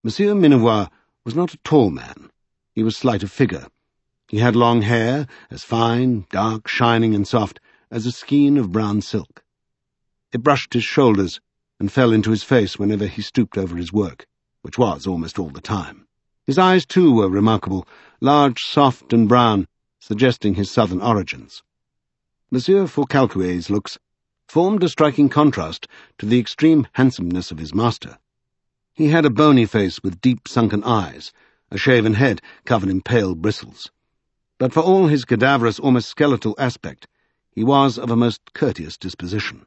Monsieur Minervois was not a tall man. He was slight of figure. He had long hair, as fine, dark, shining and soft as a skein of brown silk. It brushed his shoulders and fell into his face whenever he stooped over his work, which was almost all the time. His eyes, too, were remarkable, large, soft and brown, suggesting his southern origins. Monsieur Forcalquier's looks formed a striking contrast to the extreme handsomeness of his master. He had a bony face with deep sunken eyes, a shaven head covered in pale bristles. But for all his cadaverous, almost skeletal aspect, he was of a most courteous disposition.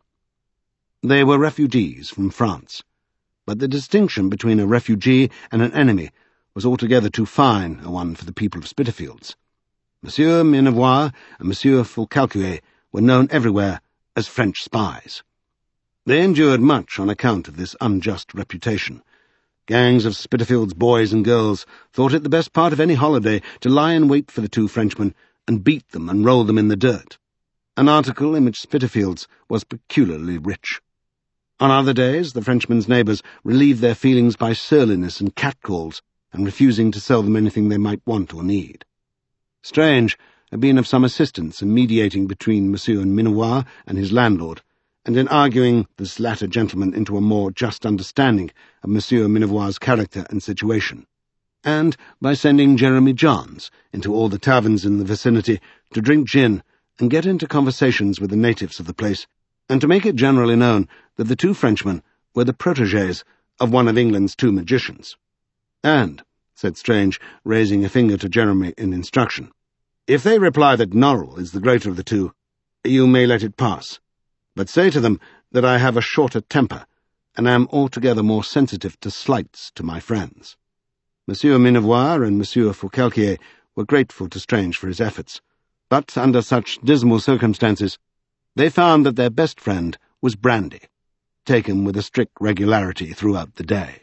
They were refugees from France, but the distinction between a refugee and an enemy was altogether too fine a one for the people of Spitalfields. Monsieur Minervois and Monsieur Forcalquier were known everywhere as French spies. They endured much on account of this unjust reputation. Gangs of Spitalfields boys and girls thought it the best part of any holiday to lie in wait for the two Frenchmen and beat them and roll them in the dirt, an article in which Spitalfields was peculiarly rich. On other days, the Frenchmen's neighbours relieved their feelings by surliness and catcalls, and refusing to sell them anything they might want or need. Strange had been of some assistance in mediating between Monsieur Minervois and his landlord, and in arguing this latter gentleman into a more just understanding of Monsieur Minervois's character and situation, and by sending Jeremy Johns into all the taverns in the vicinity to drink gin and get into conversations with the natives of the place, and to make it generally known that the two Frenchmen were the protégés of one of England's two magicians. "And," said Strange, raising a finger to Jeremy in instruction, "if they reply that Norrell is the greater of the two, you may let it pass. But say to them that I have a shorter temper, and am altogether more sensitive to slights to my friends." Monsieur Minervois and Monsieur Forcalquier were grateful to Strange for his efforts, but under such dismal circumstances, they found that their best friend was brandy, taken with a strict regularity throughout the day.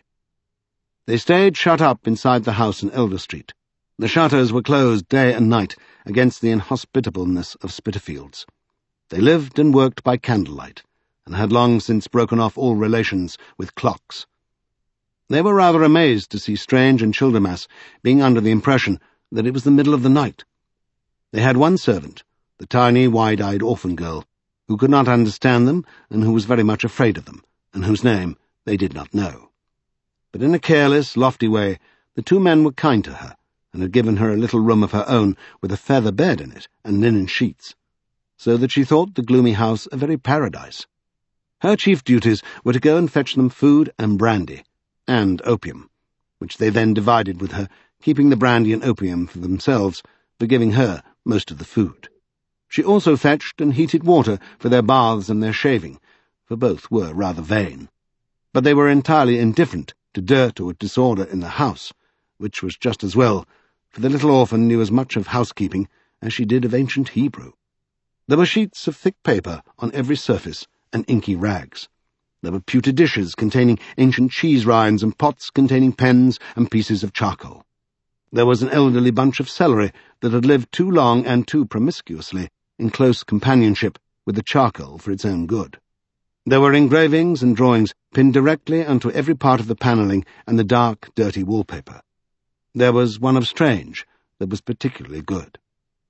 They stayed shut up inside the house in Elder Street. The shutters were closed day and night against the inhospitableness of Spitalfields. They lived and worked by candlelight, and had long since broken off all relations with clocks. They were rather amazed to see Strange and Childermas being under the impression that it was the middle of the night. They had one servant, the tiny, wide-eyed orphan girl, who could not understand them and who was very much afraid of them, and whose name they did not know. But in a careless, lofty way, the two men were kind to her, and had given her a little room of her own with a feather bed in it and linen sheets, so that she thought the gloomy house a very paradise. Her chief duties were to go and fetch them food and brandy, and opium, which they then divided with her, keeping the brandy and opium for themselves, but giving her most of the food. She also fetched and heated water for their baths and their shaving, for both were rather vain. But they were entirely indifferent to dirt or disorder in the house, which was just as well, for the little orphan knew as much of housekeeping as she did of ancient Hebrew. There were sheets of thick paper on every surface, and inky rags. There were pewter dishes containing ancient cheese rinds, and pots containing pens and pieces of charcoal. There was an elderly bunch of celery that had lived too long and too promiscuously in close companionship with the charcoal for its own good. There were engravings and drawings pinned directly onto every part of the panelling and the dark, dirty wallpaper. There was one of Strange that was particularly good.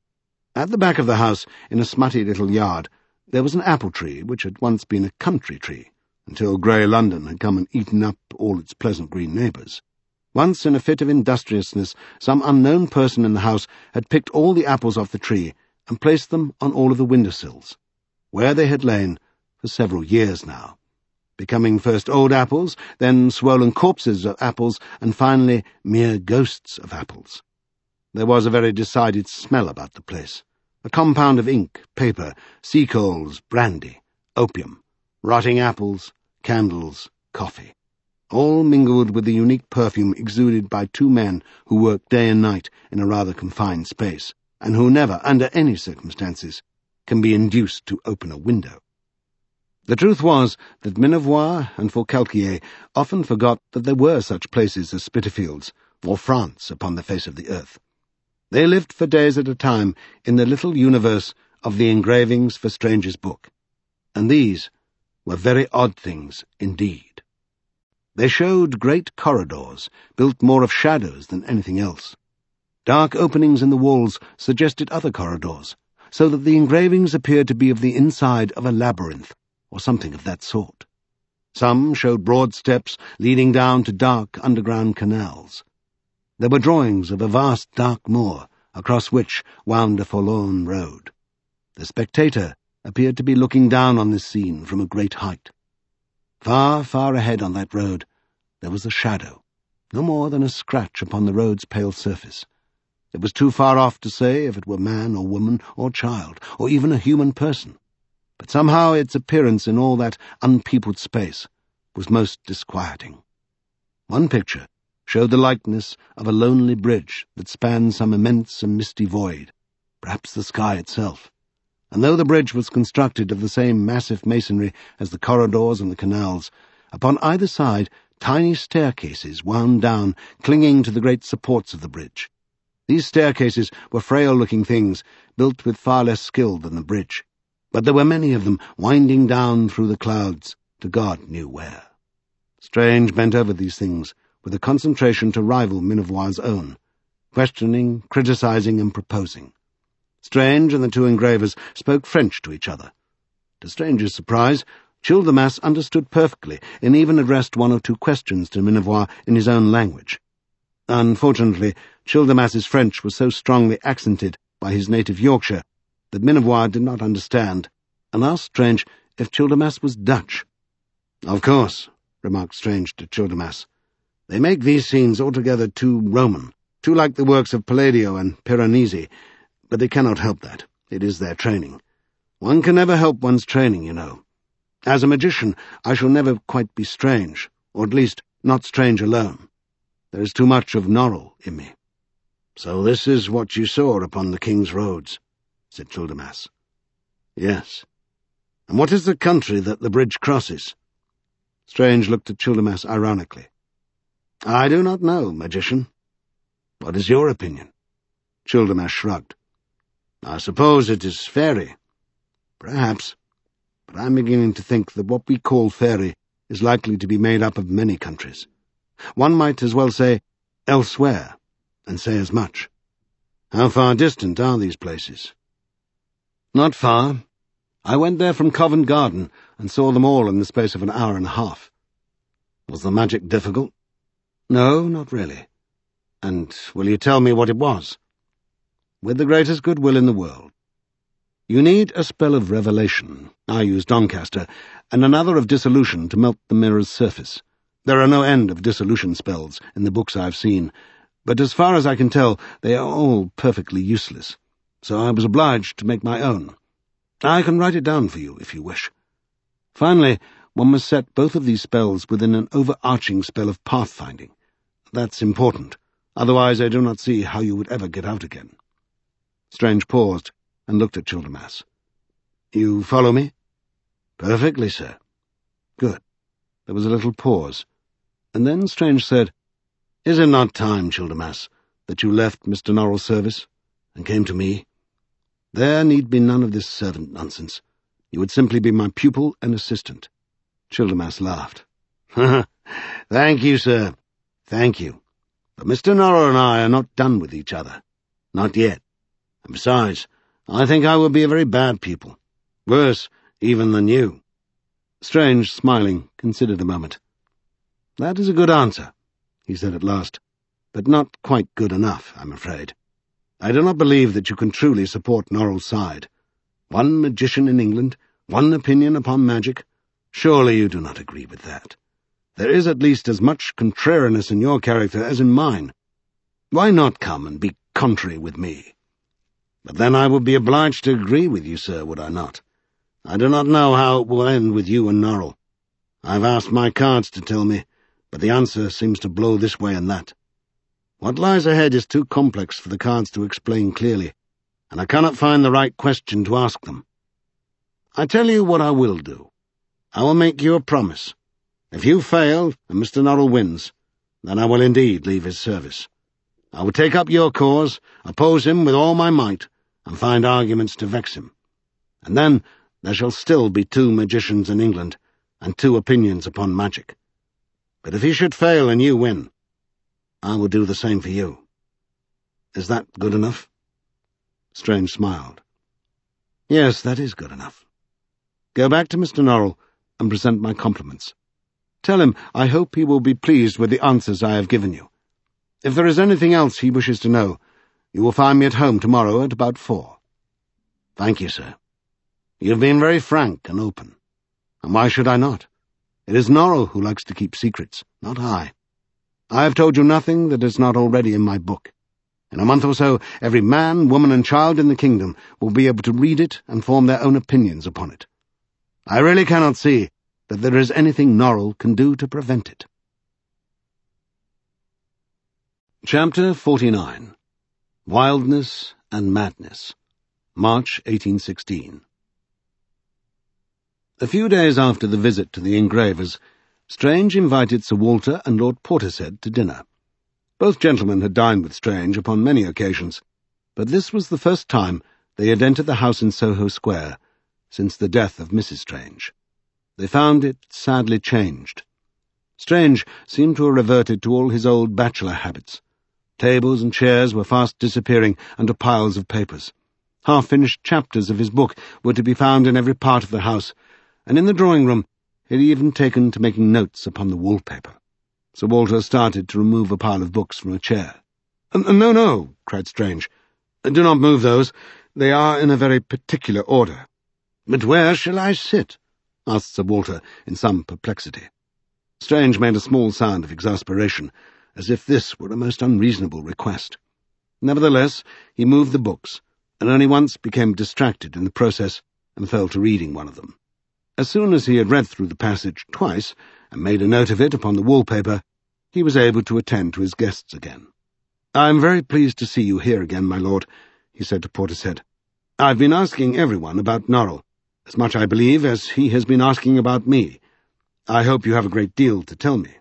At the back of the house, in a smutty little yard, there was an apple tree which had once been a country tree, until grey London had come and eaten up all its pleasant green neighbours. Once, in a fit of industriousness, some unknown person in the house had picked all the apples off the tree and placed them on all of the window-sills, where they had lain for several years now, becoming first old apples, then swollen corpses of apples, and finally mere ghosts of apples. There was a very decided smell about the place, a compound of ink, paper, sea-coals, brandy, opium, rotting apples, candles, coffee, all mingled with the unique perfume exuded by two men who worked day and night in a rather confined space, and who never, under any circumstances, can be induced to open a window. The truth was that Minervois and Forcalquier often forgot that there were such places as Spitalfields or France upon the face of the earth. They lived for days at a time in the little universe of the engravings for Strange's book, and these were very odd things indeed. They showed great corridors, built more of shadows than anything else. Dark openings in the walls suggested other corridors, so that the engravings appeared to be of the inside of a labyrinth, or something of that sort. Some showed broad steps leading down to dark underground canals. There were drawings of a vast dark moor, across which wound a forlorn road. The spectator appeared to be looking down on this scene from a great height. Far, far ahead on that road, there was a shadow, no more than a scratch upon the road's pale surface. It was too far off to say if it were man or woman or child, or even a human person. But somehow its appearance in all that unpeopled space was most disquieting. One picture showed the likeness of a lonely bridge that spanned some immense and misty void, perhaps the sky itself. And though the bridge was constructed of the same massive masonry as the corridors and the canals, upon either side tiny staircases wound down, clinging to the great supports of the bridge. These staircases were frail-looking things, built with far less skill than the bridge, but there were many of them winding down through the clouds to God knew where. Strange bent over these things with a concentration to rival Minervois's own, questioning, criticizing, and proposing. Strange and the two engravers spoke French to each other. To Strange's surprise, Childermas understood perfectly and even addressed one or two questions to Minervois in his own language. Unfortunately, Childermas's French was so strongly accented by his native Yorkshire that Minervois did not understand, and asked Strange if Childermas was Dutch. "Of course," remarked Strange to Childermas. "They make these scenes altogether too Roman, too like the works of Palladio and Piranesi, but they cannot help that. It is their training. One can never help one's training, you know. As a magician, I shall never quite be strange, or at least not strange alone. There is too much of Norrell in me." "So this is what you saw upon the King's roads," said Childermas. "Yes. And what is the country that the bridge crosses?" Strange looked at Childermas ironically. "I do not know, magician. What is your opinion?" Childermas shrugged. "I suppose it is fairy." "Perhaps. But I'm beginning to think that what we call fairy is likely to be made up of many countries. One might as well say elsewhere, and say as much. How far distant are these places?" "Not far. I went there from Covent Garden and saw them all in the space of an hour and a half." "Was the magic difficult?" "No, not really." "And will you tell me what it was?" "With the greatest goodwill in the world. You need a spell of revelation. I use Doncaster, and another of dissolution to melt the mirror's surface. There are no end of dissolution spells in the books I've seen, but as far as I can tell, they are all perfectly useless, so I was obliged to make my own. I can write it down for you, if you wish. Finally, one must set both of these spells within an overarching spell of pathfinding. That's important. Otherwise I do not see how you would ever get out again." Strange paused and looked at Childermas. "You follow me?" "Perfectly, sir." "Good." There was a little pause, and then Strange said, "Is it not time, Childermas, that you left Mr. Norrell's service and came to me? There need be none of this servant nonsense. You would simply be my pupil and assistant." Childermas laughed. "Thank you, sir. Thank you. But Mr. Norrell and I are not done with each other. Not yet. And besides, I think I will be a very bad pupil. Worse even than you." Strange, smiling, considered a moment. "That is a good answer," he said at last, "but not quite good enough, I'm afraid. I do not believe that you can truly support Norrell's side. One magician in England, one opinion upon magic. Surely you do not agree with that. There is at least as much contrariness in your character as in mine. Why not come and be contrary with me? But then I would be obliged to agree with you, sir, would I not? I do not know how it will end with you and Norrell. I've asked my cards to tell me, but the answer seems to blow this way and that. What lies ahead is too complex for the cards to explain clearly, and I cannot find the right question to ask them. I tell you what I will do. I will make you a promise. If you fail, and Mr. Norrell wins, then I will indeed leave his service. I will take up your cause, oppose him with all my might, and find arguments to vex him. And then there shall still be two magicians in England, and two opinions upon magic. But if he should fail and you win, I will do the same for you. Is that good enough?" Strange smiled. "Yes, that is good enough. Go back to Mr. Norrell and present my compliments. Tell him I hope he will be pleased with the answers I have given you. If there is anything else he wishes to know, you will find me at home tomorrow at about 4. "Thank you, sir. You have been very frank and open. And why should I not? It is Norrell who likes to keep secrets, not I. I have told you nothing that is not already in my book. In a month or so, every man, woman, and child in the kingdom will be able to read it and form their own opinions upon it. I really cannot see that there is anything Norrell can do to prevent it." Chapter 49. Wildness and Madness. March 1816. A few days after the visit to the engravers, Strange invited Sir Walter and Lord Portishead to dinner. Both gentlemen had dined with Strange upon many occasions, but this was the first time they had entered the house in Soho Square since the death of Mrs. Strange. They found it sadly changed. Strange seemed to have reverted to all his old bachelor habits. Tables and chairs were fast disappearing under piles of papers. Half-finished chapters of his book were to be found in every part of the house, and in the drawing-room he had even taken to making notes upon the wallpaper. Sir Walter started to remove a pile of books from a chair. "No, no," cried Strange. "Do not move those. They are in a very particular order." "But where shall I sit?" asked Sir Walter in some perplexity. Strange made a small sound of exasperation, as if this were a most unreasonable request. Nevertheless, he moved the books, and only once became distracted in the process and fell to reading one of them. As soon as he had read through the passage twice and made a note of it upon the wallpaper, he was able to attend to his guests again. "I am very pleased to see you here again, my lord," he said to Portishead. "I've been asking everyone about Norrell, as much, I believe, as he has been asking about me. I hope you have a great deal to tell me."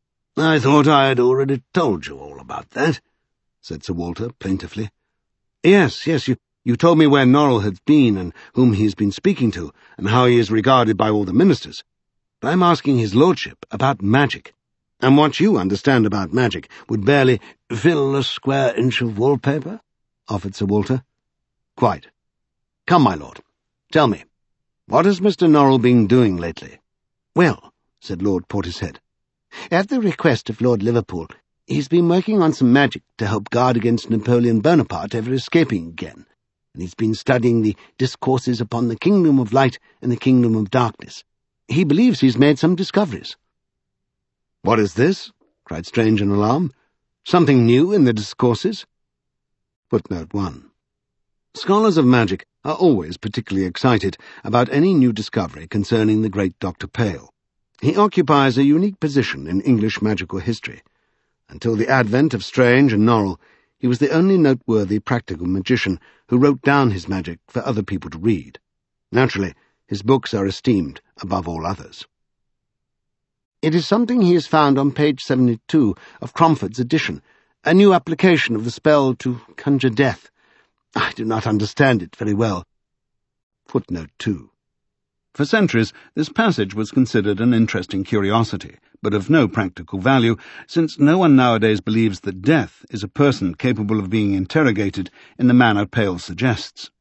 "I thought I had already told you all about that," said Sir Walter plaintively. Yes, you told me where Norrell has been and whom he has been speaking to, and how he is regarded by all the ministers. But I'm asking his lordship about magic, and what you understand about magic would barely—" "Fill a square inch of wallpaper?" offered Sir Walter. "Quite. Come, my lord, tell me, what has Mr. Norrell been doing lately?" "Well," said Lord Portishead, "at the request of Lord Liverpool, he's been working on some magic to help guard against Napoleon Bonaparte ever escaping again, and he's been studying the discourses upon the kingdom of light and the kingdom of darkness. He believes he's made some discoveries." "What is this?" cried Strange in alarm. "Something new in the discourses?" Footnote 1. Scholars of magic are always particularly excited about any new discovery concerning the great Dr. Pale. He occupies a unique position in English magical history. Until the advent of Strange and Norrell, he was the only noteworthy practical magician who wrote down his magic for other people to read. Naturally, his books are esteemed above all others. "It is something he has found on page 72 of Cromford's edition, a new application of the spell to conjure death. I do not understand it very well." Footnote 2. For centuries, this passage was considered an interesting curiosity, but of no practical value, since no one nowadays believes that death is a person capable of being interrogated in the manner Pale suggests.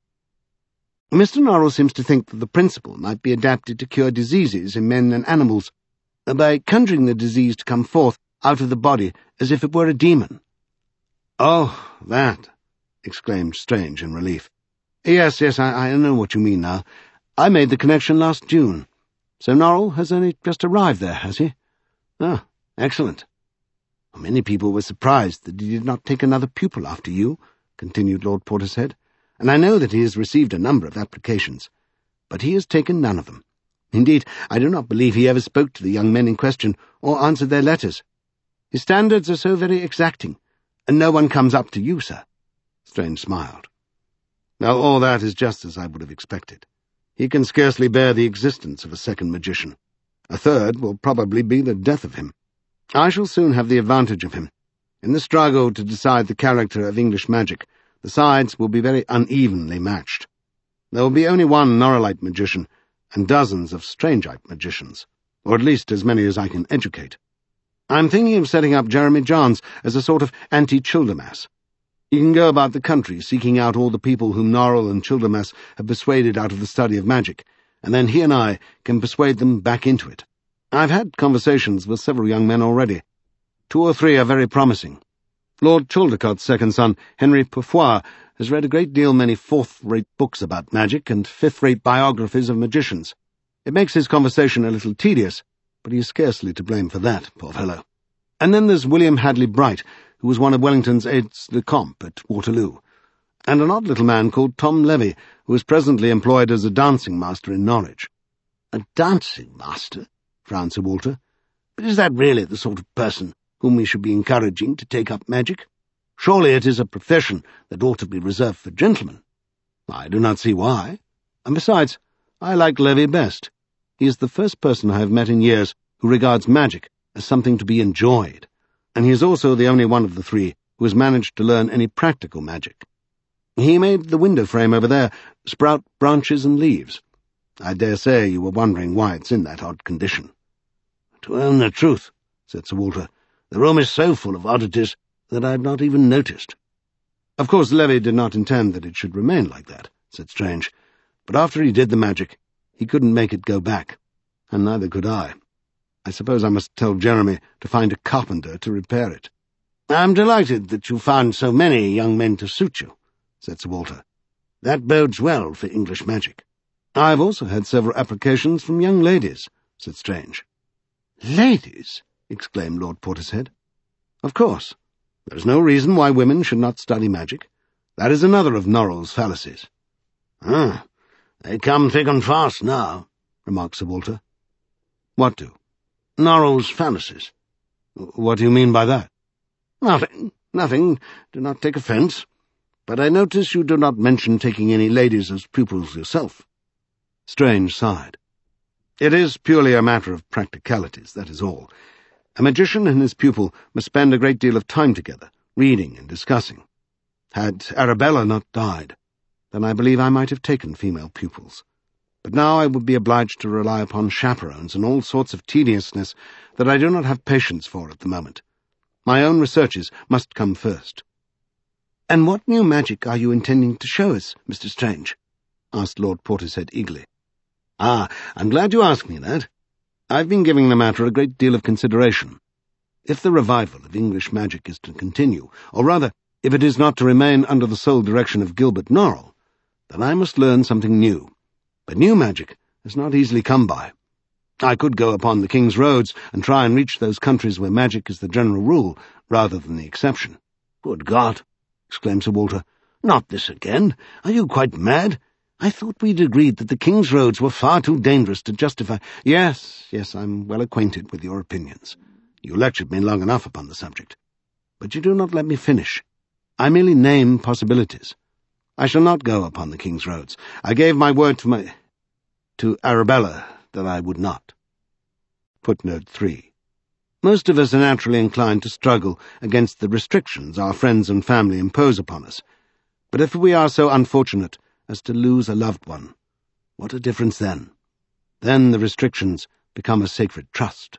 "Mr. Norrell seems to think that the principle might be adapted to cure diseases in men and animals, by conjuring the disease to come forth out of the body as if it were a demon." "Oh, that!" exclaimed Strange in relief. "Yes, I know what you mean now. I made the connection last June. So Norrell has only just arrived there, has he? Ah, excellent." "Many people were surprised that he did not take another pupil after you," continued Lord Portishead, "and I know that he has received a number of applications. But he has taken none of them. Indeed, I do not believe he ever spoke to the young men in question or answered their letters. His standards are so very exacting, and no one comes up to you, sir." Strange smiled. "Well, all that is just as I would have expected. He can scarcely bear the existence of a second magician. A third will probably be the death of him. I shall soon have the advantage of him. In the struggle to decide the character of English magic, the sides will be very unevenly matched. There will be only one Norrellite magician, and dozens of Strangeite magicians, or at least as many as I can educate. I'm thinking of setting up Jeremy Johns as a sort of anti-Childermas. He can go about the country seeking out all the people whom Norrell and Childermas have persuaded out of the study of magic, and then he and I can persuade them back into it. I've had conversations with several young men already. 2 or 3 are very promising. Lord Chaldicott's second son, Henry Pufois, has read a great deal many 4th-rate books about magic and 5th-rate biographies of magicians. It makes his conversation a little tedious, but he is scarcely to blame for that, poor fellow. And then there's William Hadley Bright, who was one of Wellington's aides-de-camp at Waterloo, and an odd little man called Tom Levy, who is presently employed as a dancing master in Norwich. A dancing master? Frowned Sir Walter. But is that really the sort of person whom we should be encouraging to take up magic? Surely it is a profession that ought to be reserved for gentlemen. I do not see why. And besides, I like Levy best. He is the first person I have met in years who regards magic as something to be enjoyed, and he is also the only one of the 3 who has managed to learn any practical magic. He made the window frame over there sprout branches and leaves. I dare say you were wondering why it's in that odd condition. To own the truth, said Sir Walter, the room is so full of oddities that I have not even noticed. Of course Levy did not intend that it should remain like that, said Strange, but after he did the magic, he couldn't make it go back, and neither could I. I suppose I must tell Jeremy to find a carpenter to repair it. I'm delighted that you found so many young men to suit you, said Sir Walter. That bodes well for English magic. I've also had several applications from young ladies, said Strange. Ladies? Exclaimed Lord Portishead. Of course. There is no reason why women should not study magic. That is another of Norrell's fallacies. Ah, they come thick and fast now, remarked Sir Walter. What do? Norrell's fallacies. What do you mean by that? Nothing. Do not take offence. But I notice you do not mention taking any ladies as pupils yourself. Strange sighed. It is purely a matter of practicalities, that is all. A magician and his pupil must spend a great deal of time together, reading and discussing. Had Arabella not died, then I believe I might have taken female pupils. But now I would be obliged to rely upon chaperones and all sorts of tediousness that I do not have patience for at the moment. My own researches must come first. And what new magic are you intending to show us, Mr. Strange? Asked Lord Portishead eagerly. I'm glad you asked me that. I've been giving the matter a great deal of consideration. If the revival of English magic is to continue, or rather, if it is not to remain under the sole direction of Gilbert Norrell, then I must learn something new. But new magic is not easily come by. I could go upon the King's roads and try and reach those countries where magic is the general rule, rather than the exception. Good God! Exclaimed Sir Walter. Not this again! Are you quite mad? I thought we'd agreed that the King's roads were far too dangerous to justify— Yes, I'm well acquainted with your opinions. You lectured me long enough upon the subject. But you do not let me finish. I merely name possibilities. I shall not go upon the King's roads. I gave my word to Arabella that I would not. Footnote 3. Most of us are naturally inclined to struggle against the restrictions our friends and family impose upon us. But if we are so unfortunate as to lose a loved one, what a difference then? Then the restrictions become a sacred trust.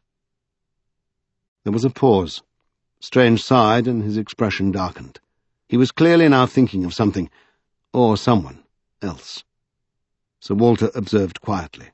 There was a pause. Strange sighed, and his expression darkened. He was clearly now thinking of something, or someone, else. Sir Walter observed quietly.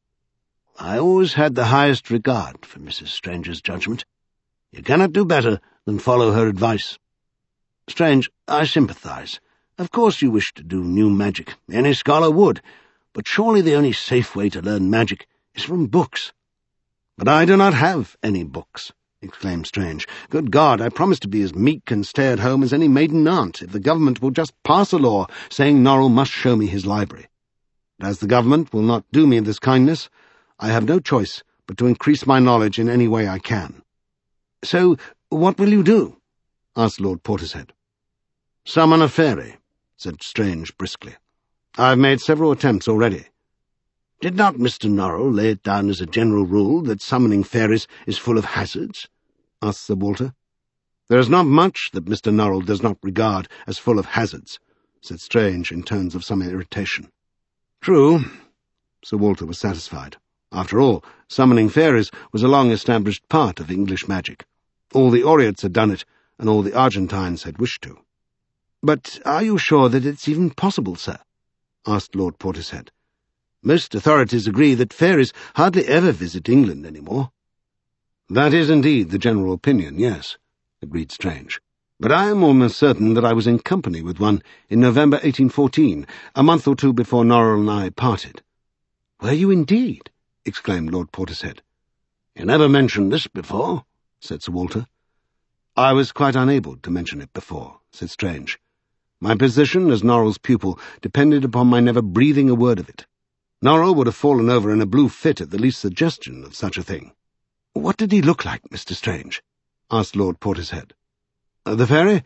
I always had the highest regard for Mrs. Strange's judgment. You cannot do better than follow her advice. Strange, I sympathize. Of course you wish to do new magic. Any scholar would. But surely the only safe way to learn magic is from books. But I do not have any books, exclaimed Strange. Good God, I promise to be as meek and stay at home as any maiden aunt if the government will just pass a law saying Norrell must show me his library. But as the government will not do me this kindness, I have no choice but to increase my knowledge in any way I can. So, what will you do? Asked Lord Portishead. Summon a fairy, said Strange briskly. I have made several attempts already. Did not Mr. Norrell lay it down as a general rule that summoning fairies is full of hazards? Asked Sir Walter. There is not much that Mr. Norrell does not regard as full of hazards, said Strange in tones of some irritation. True. Sir Walter was satisfied. After all, summoning fairies was a long-established part of English magic. All the Oreads had done it, and all the Argentines had wished to. "But are you sure that it's even possible, sir?" asked Lord Portishead. "Most authorities agree that fairies hardly ever visit England any more." "That is indeed the general opinion, yes," agreed Strange. "But I am almost certain that I was in company with one in November 1814, a month or two before Norrell and I parted." "Were you indeed?" exclaimed Lord Portishead. "You never mentioned this before," said Sir Walter. "I was quite unable to mention it before," said Strange. "My position as Norrell's pupil depended upon my never breathing a word of it. Norrell would have fallen over in a blue fit at the least suggestion of such a thing." "What did he look like, Mr. Strange?" asked Lord Portishead. "The fairy?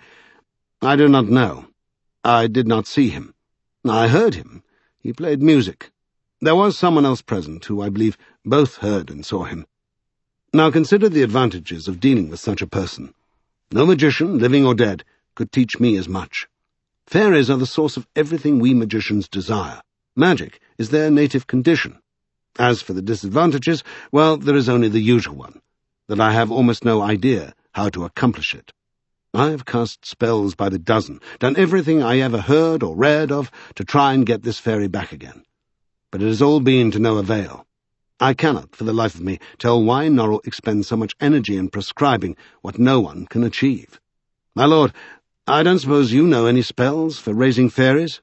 I do not know. I did not see him. I heard him. He played music. There was someone else present who, I believe, both heard and saw him. Now consider the advantages of dealing with such a person. No magician, living or dead, could teach me as much. Fairies are the source of everything we magicians desire. Magic is their native condition. As for the disadvantages, well, there is only the usual one, that I have almost no idea how to accomplish it. I have cast spells by the dozen, done everything I ever heard or read of to try and get this fairy back again. But it has all been to no avail. I cannot, for the life of me, tell why Norrell expends so much energy in prescribing what no one can achieve. My lord, I don't suppose you know any spells for raising fairies?"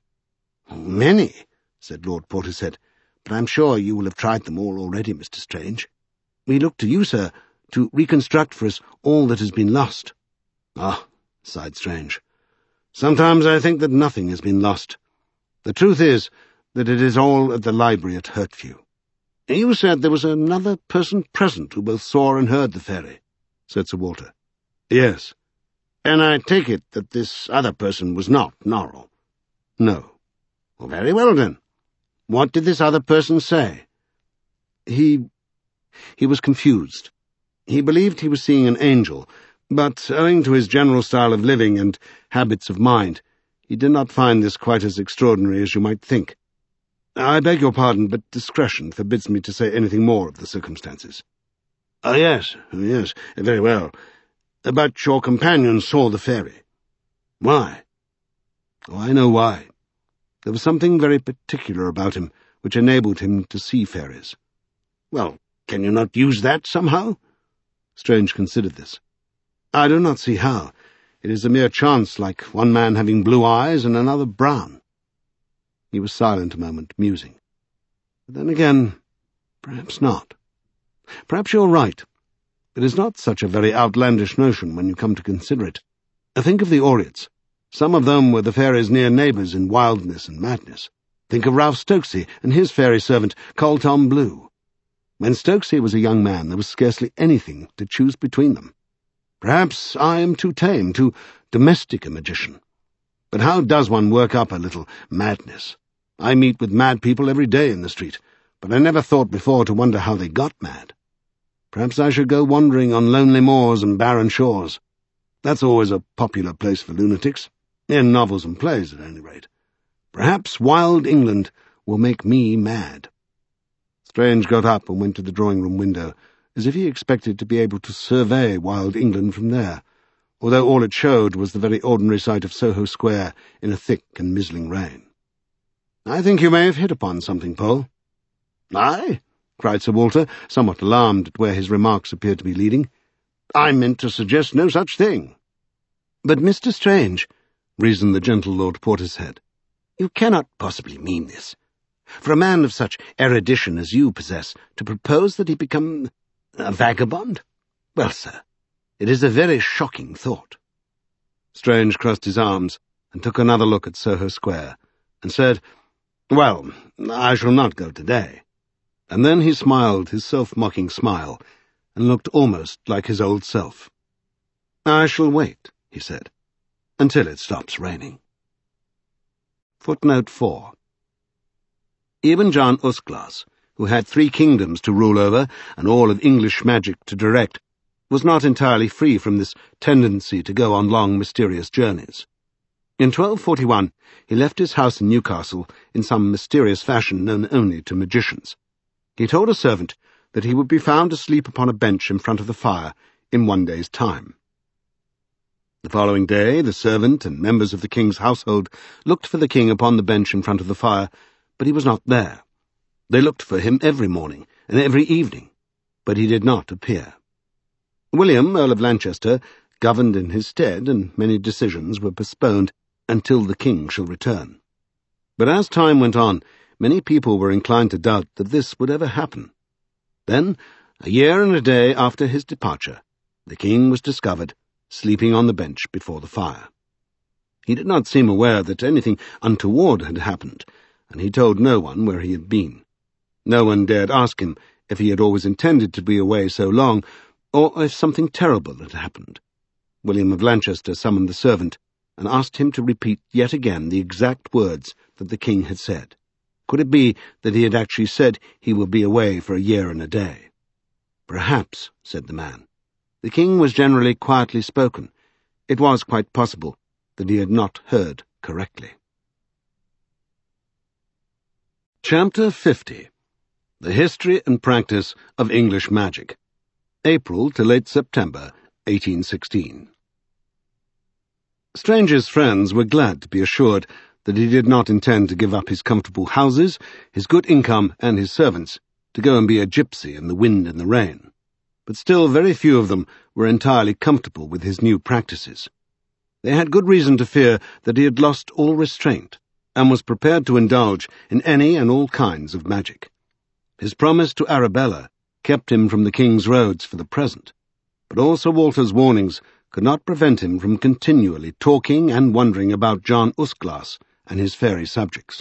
"Many," said Lord Portishead, "but I'm sure you will have tried them all already, Mr. Strange. We look to you, sir, to reconstruct for us all that has been lost." "Ah," sighed Strange. "Sometimes I think that nothing has been lost. The truth is that it is all at the library at Hertview." "You said there was another person present who both saw and heard the fairy," said Sir Walter. "Yes." "And I take it that this other person was not Norrell?" "No." "Well, very well, then. What did this other person say?" He was confused. He believed he was seeing an angel, but owing to his general style of living and habits of mind, he did not find this quite as extraordinary as you might think. I beg your pardon, but discretion forbids me to say anything more of the circumstances." "Oh, yes, very well. But your companion saw the fairy. Why?" "Oh, I know why. There was something very particular about him which enabled him to see fairies." "Well, can you not use that somehow?" Strange considered this. "I do not see how. It is a mere chance, like one man having blue eyes and another brown." He was silent a moment, musing. "But then again, perhaps not. Perhaps you're right. It is not such a very outlandish notion when you come to consider it. Think of the Oreads. Some of them were the fairies' near neighbours in wildness and madness. Think of Ralph Stokesay and his fairy servant, Col Tom Blue. When Stokesay was a young man, there was scarcely anything to choose between them. Perhaps I am too tame, too domestic a magician. But how does one work up a little madness? I meet with mad people every day in the street, but I never thought before to wonder how they got mad. Perhaps I should go wandering on lonely moors and barren shores. That's always a popular place for lunatics, in novels and plays at any rate. Perhaps wild England will make me mad." Strange got up and went to the drawing-room window, as if he expected to be able to survey wild England from there, although all it showed was the very ordinary sight of Soho Square in a thick and mizzling rain. "I think you may have hit upon something, Pole." "I?" cried Sir Walter, somewhat alarmed at where his remarks appeared to be leading. "I meant to suggest no such thing." "But, Mr. Strange," reasoned the gentle Lord Portishead, "you cannot possibly mean this. For a man of such erudition as you possess to propose that he become a vagabond? Well, sir, it is a very shocking thought." Strange crossed his arms and took another look at Soho Square, and said, "Well, I shall not go today." And then he smiled his self-mocking smile, and looked almost like his old self. "I shall wait," he said, "until it stops raining." Footnote 4. Ibn John Usglas, who had 3 kingdoms to rule over and all of English magic to direct, was not entirely free from this tendency to go on long, mysterious journeys. In 1241, he left his house in Newcastle in some mysterious fashion known only to magicians. He told a servant that he would be found asleep upon a bench in front of the fire in 1 day's time. The following day, the servant and members of the king's household looked for the king upon the bench in front of the fire, but he was not there. They looked for him every morning and every evening, but he did not appear. William, Earl of Lancaster, governed in his stead, and many decisions were postponed until the king shall return. But as time went on, many people were inclined to doubt that this would ever happen. Then, a year and a day after his departure, the king was discovered sleeping on the bench before the fire. He did not seem aware that anything untoward had happened, and he told no one where he had been. No one dared ask him if he had always intended to be away so long, or if something terrible had happened. William of Lancaster summoned the servant and asked him to repeat yet again the exact words that the king had said. Could it be that he had actually said he would be away for a year and a day? Perhaps, said the man. The king was generally quietly spoken. It was quite possible that he had not heard correctly. Chapter 50. The History and Practice of English Magic. April to late September, 1816. Strange's friends were glad to be assured that he did not intend to give up his comfortable houses, his good income, and his servants, to go and be a gypsy in the wind and the rain. But still very few of them were entirely comfortable with his new practices. They had good reason to fear that he had lost all restraint, and was prepared to indulge in any and all kinds of magic. His promise to Arabella kept him from the king's roads for the present, but all Sir Walter's warnings could not prevent him from continually talking and wondering about John Usglas and his fairy subjects.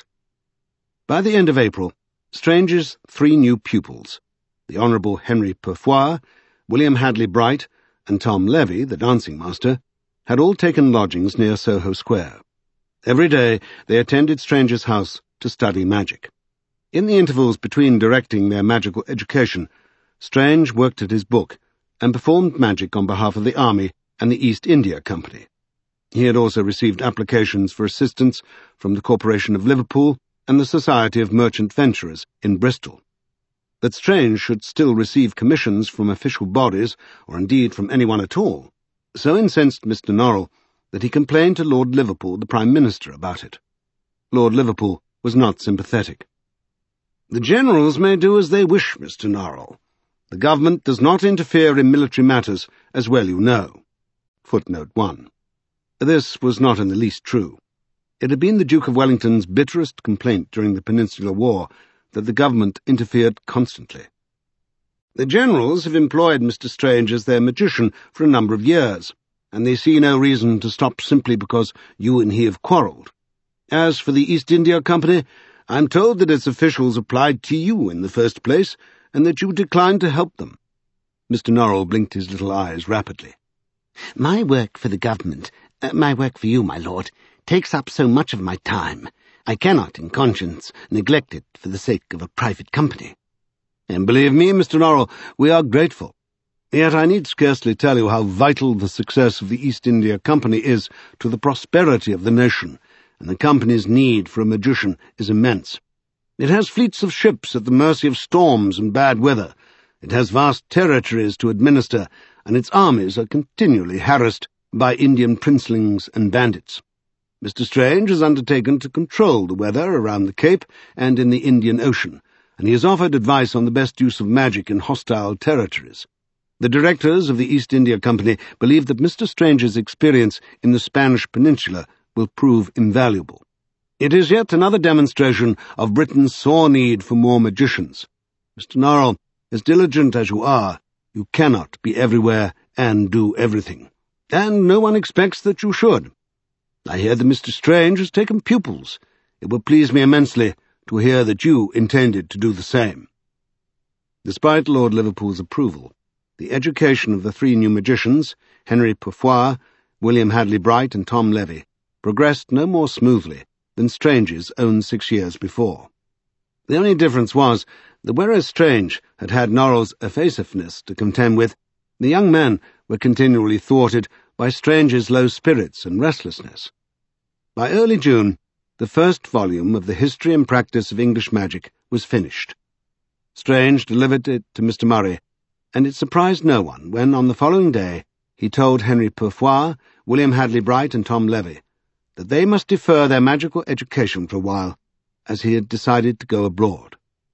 By the end of April, Strange's 3 new pupils, the Honourable Henry Purfoy, William Hadley Bright, and Tom Levy, the dancing master, had all taken lodgings near Soho Square. Every day they attended Strange's house to study magic. In the intervals between directing their magical education, Strange worked at his book and performed magic on behalf of the army and the East India Company. He had also received applications for assistance from the Corporation of Liverpool and the Society of Merchant Venturers in Bristol. That Strange should still receive commissions from official bodies, or indeed from anyone at all, so incensed Mr. Norrell that he complained to Lord Liverpool, the Prime Minister, about it. Lord Liverpool was not sympathetic. "The generals may do as they wish, Mr. Norrell. The government does not interfere in military matters, as well you know." Footnote 1. This was not in the least true. It had been the Duke of Wellington's bitterest complaint during the Peninsular War that the government interfered constantly. "The generals have employed Mr. Strange as their magician for a number of years, and they see no reason to stop simply because you and he have quarrelled. As for the East India Company, I am told that its officials applied to you in the first place, and that you declined to help them." Mr. Norrell blinked his little eyes rapidly. "My work for the government, my work for you, my lord, takes up so much of my time. I cannot, in conscience, neglect it for the sake of a private company." "And believe me, Mr. Norrell, we are grateful. Yet I need scarcely tell you how vital the success of the East India Company is to the prosperity of the nation, and the company's need for a magician is immense. It has fleets of ships at the mercy of storms and bad weather. It has vast territories to administer, and its armies are continually harassed by Indian princelings and bandits. Mr. Strange has undertaken to control the weather around the Cape and in the Indian Ocean, and he has offered advice on the best use of magic in hostile territories. The directors of the East India Company believe that Mr. Strange's experience in the Spanish Peninsula will prove invaluable. It is yet another demonstration of Britain's sore need for more magicians. Mr. Norrell, as diligent as you are, you cannot be everywhere and do everything, and no one expects that you should. I hear that Mr. Strange has taken pupils. It would please me immensely to hear that you intended to do the same." Despite Lord Liverpool's approval, the education of the 3 new magicians, Henry Purfoy, William Hadley Bright, and Tom Levy, progressed no more smoothly than Strange's own 6 years before. The only difference was that whereas Strange had had Norrell's evasiveness to contend with, the young men were continually thwarted by Strange's low spirits and restlessness. By early June, the first volume of the History and Practice of English Magic was finished. Strange delivered it to Mr. Murray, and it surprised no one when, on the following day, he told Henry Purfoy, William Hadley Bright, and Tom Levy that they must defer their magical education for a while, as he had decided to go abroad.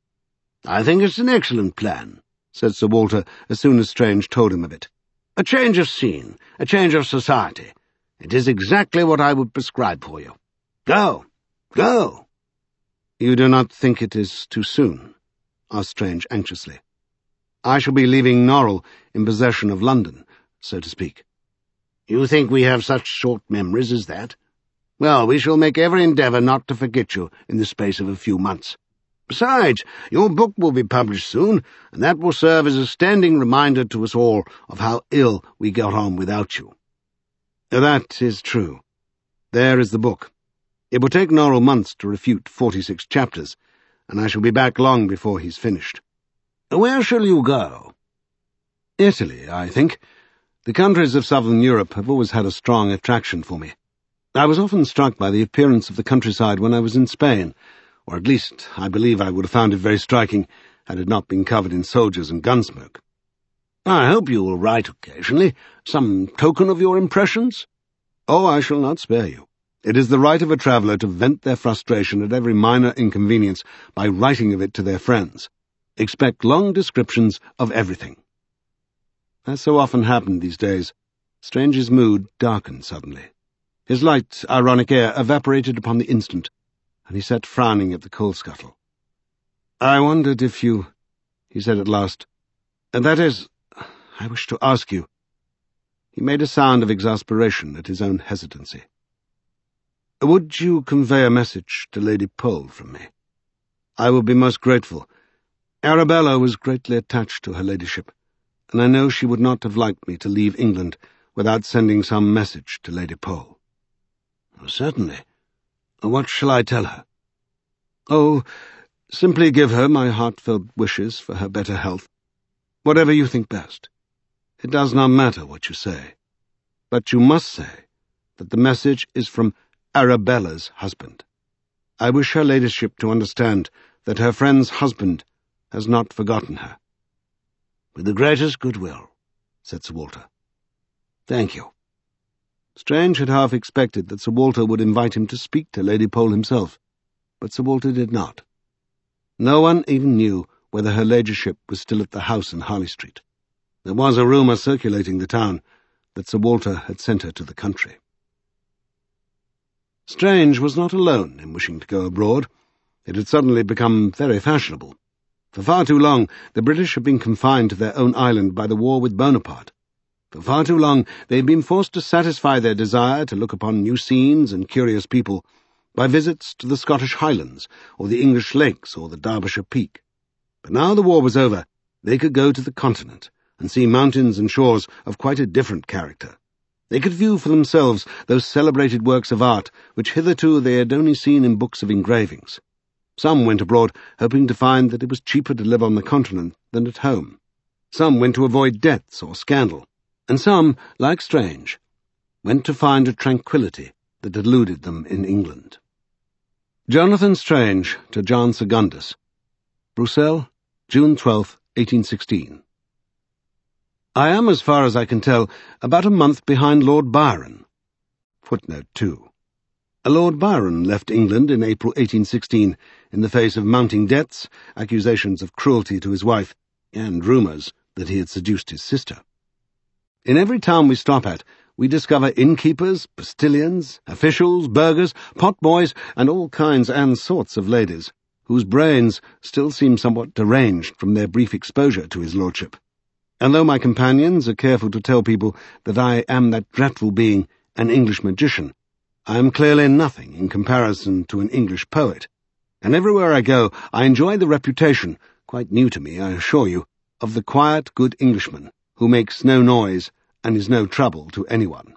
"I think it's an excellent plan," said Sir Walter as soon as Strange told him of it. "A change of scene, a change of society. It is exactly what I would prescribe for you. Go, go." "You do not think it is too soon?" asked Strange anxiously. "I shall be leaving Norrell in possession of London, so to speak." "You think we have such short memories as that? Well, we shall make every endeavour not to forget you in the space of a few months. Besides, your book will be published soon, and that will serve as a standing reminder to us all of how ill we got on without you." "That is true. There is the book. It will take Norrell months to refute 46 chapters, and I shall be back long before he's finished." "Where shall you go?" "Italy, I think. The countries of southern Europe have always had a strong attraction for me. I was often struck by the appearance of the countryside when I was in Spain, or at least I believe I would have found it very striking had it not been covered in soldiers and gunsmoke." "I hope you will write occasionally, some token of your impressions." "Oh, I shall not spare you. It is the right of a traveller to vent their frustration at every minor inconvenience by writing of it to their friends. Expect long descriptions of everything." As so often happened these days, Strange's mood darkened suddenly. His light, ironic air evaporated upon the instant, and he sat frowning at the coal scuttle. "I wondered if you," he said at last, "that is, I wish to ask you." He made a sound of exasperation at his own hesitancy. "Would you convey a message to Lady Pole from me? I will be most grateful. Arabella was greatly attached to her ladyship, and I know she would not have liked me to leave England without sending some message to Lady Pole." "Certainly. What shall I tell her?" "Oh, simply give her my heartfelt wishes for her better health. Whatever you think best. It does not matter what you say. But you must say that the message is from Arabella's husband. I wish her ladyship to understand that her friend's husband has not forgotten her." "With the greatest goodwill," said Sir Walter. "Thank you." Strange had half expected that Sir Walter would invite him to speak to Lady Pole himself, but Sir Walter did not. No one even knew whether her ladyship was still at the house in Harley Street. There was a rumour circulating the town that Sir Walter had sent her to the country. Strange was not alone in wishing to go abroad. It had suddenly become very fashionable. For far too long, the British had been confined to their own island by the war with Bonaparte. For far too long, they had been forced to satisfy their desire to look upon new scenes and curious people by visits to the Scottish Highlands, or the English Lakes, or the Derbyshire Peak. But now the war was over, they could go to the continent and see mountains and shores of quite a different character. They could view for themselves those celebrated works of art which hitherto they had only seen in books of engravings. Some went abroad hoping to find that it was cheaper to live on the continent than at home. Some went to avoid debts or scandal, and some, like Strange, went to find a tranquillity that eluded them in England. Jonathan Strange to John Secundus. Bruxelles, June 12, 1816. I am, as far as I can tell, about a month behind Lord Byron. Footnote 2. Lord Byron left England in April 1816 in the face of mounting debts, accusations of cruelty to his wife, and rumours that he had seduced his sister. In every town we stop at, we discover innkeepers, postilions, officials, burghers, potboys, and all kinds and sorts of ladies, whose brains still seem somewhat deranged from their brief exposure to his lordship. And though my companions are careful to tell people that I am that dreadful being, an English magician, I am clearly nothing in comparison to an English poet, and everywhere I go I enjoy the reputation, quite new to me, I assure you, of the quiet, good Englishman, who makes no noise and is no trouble to anyone.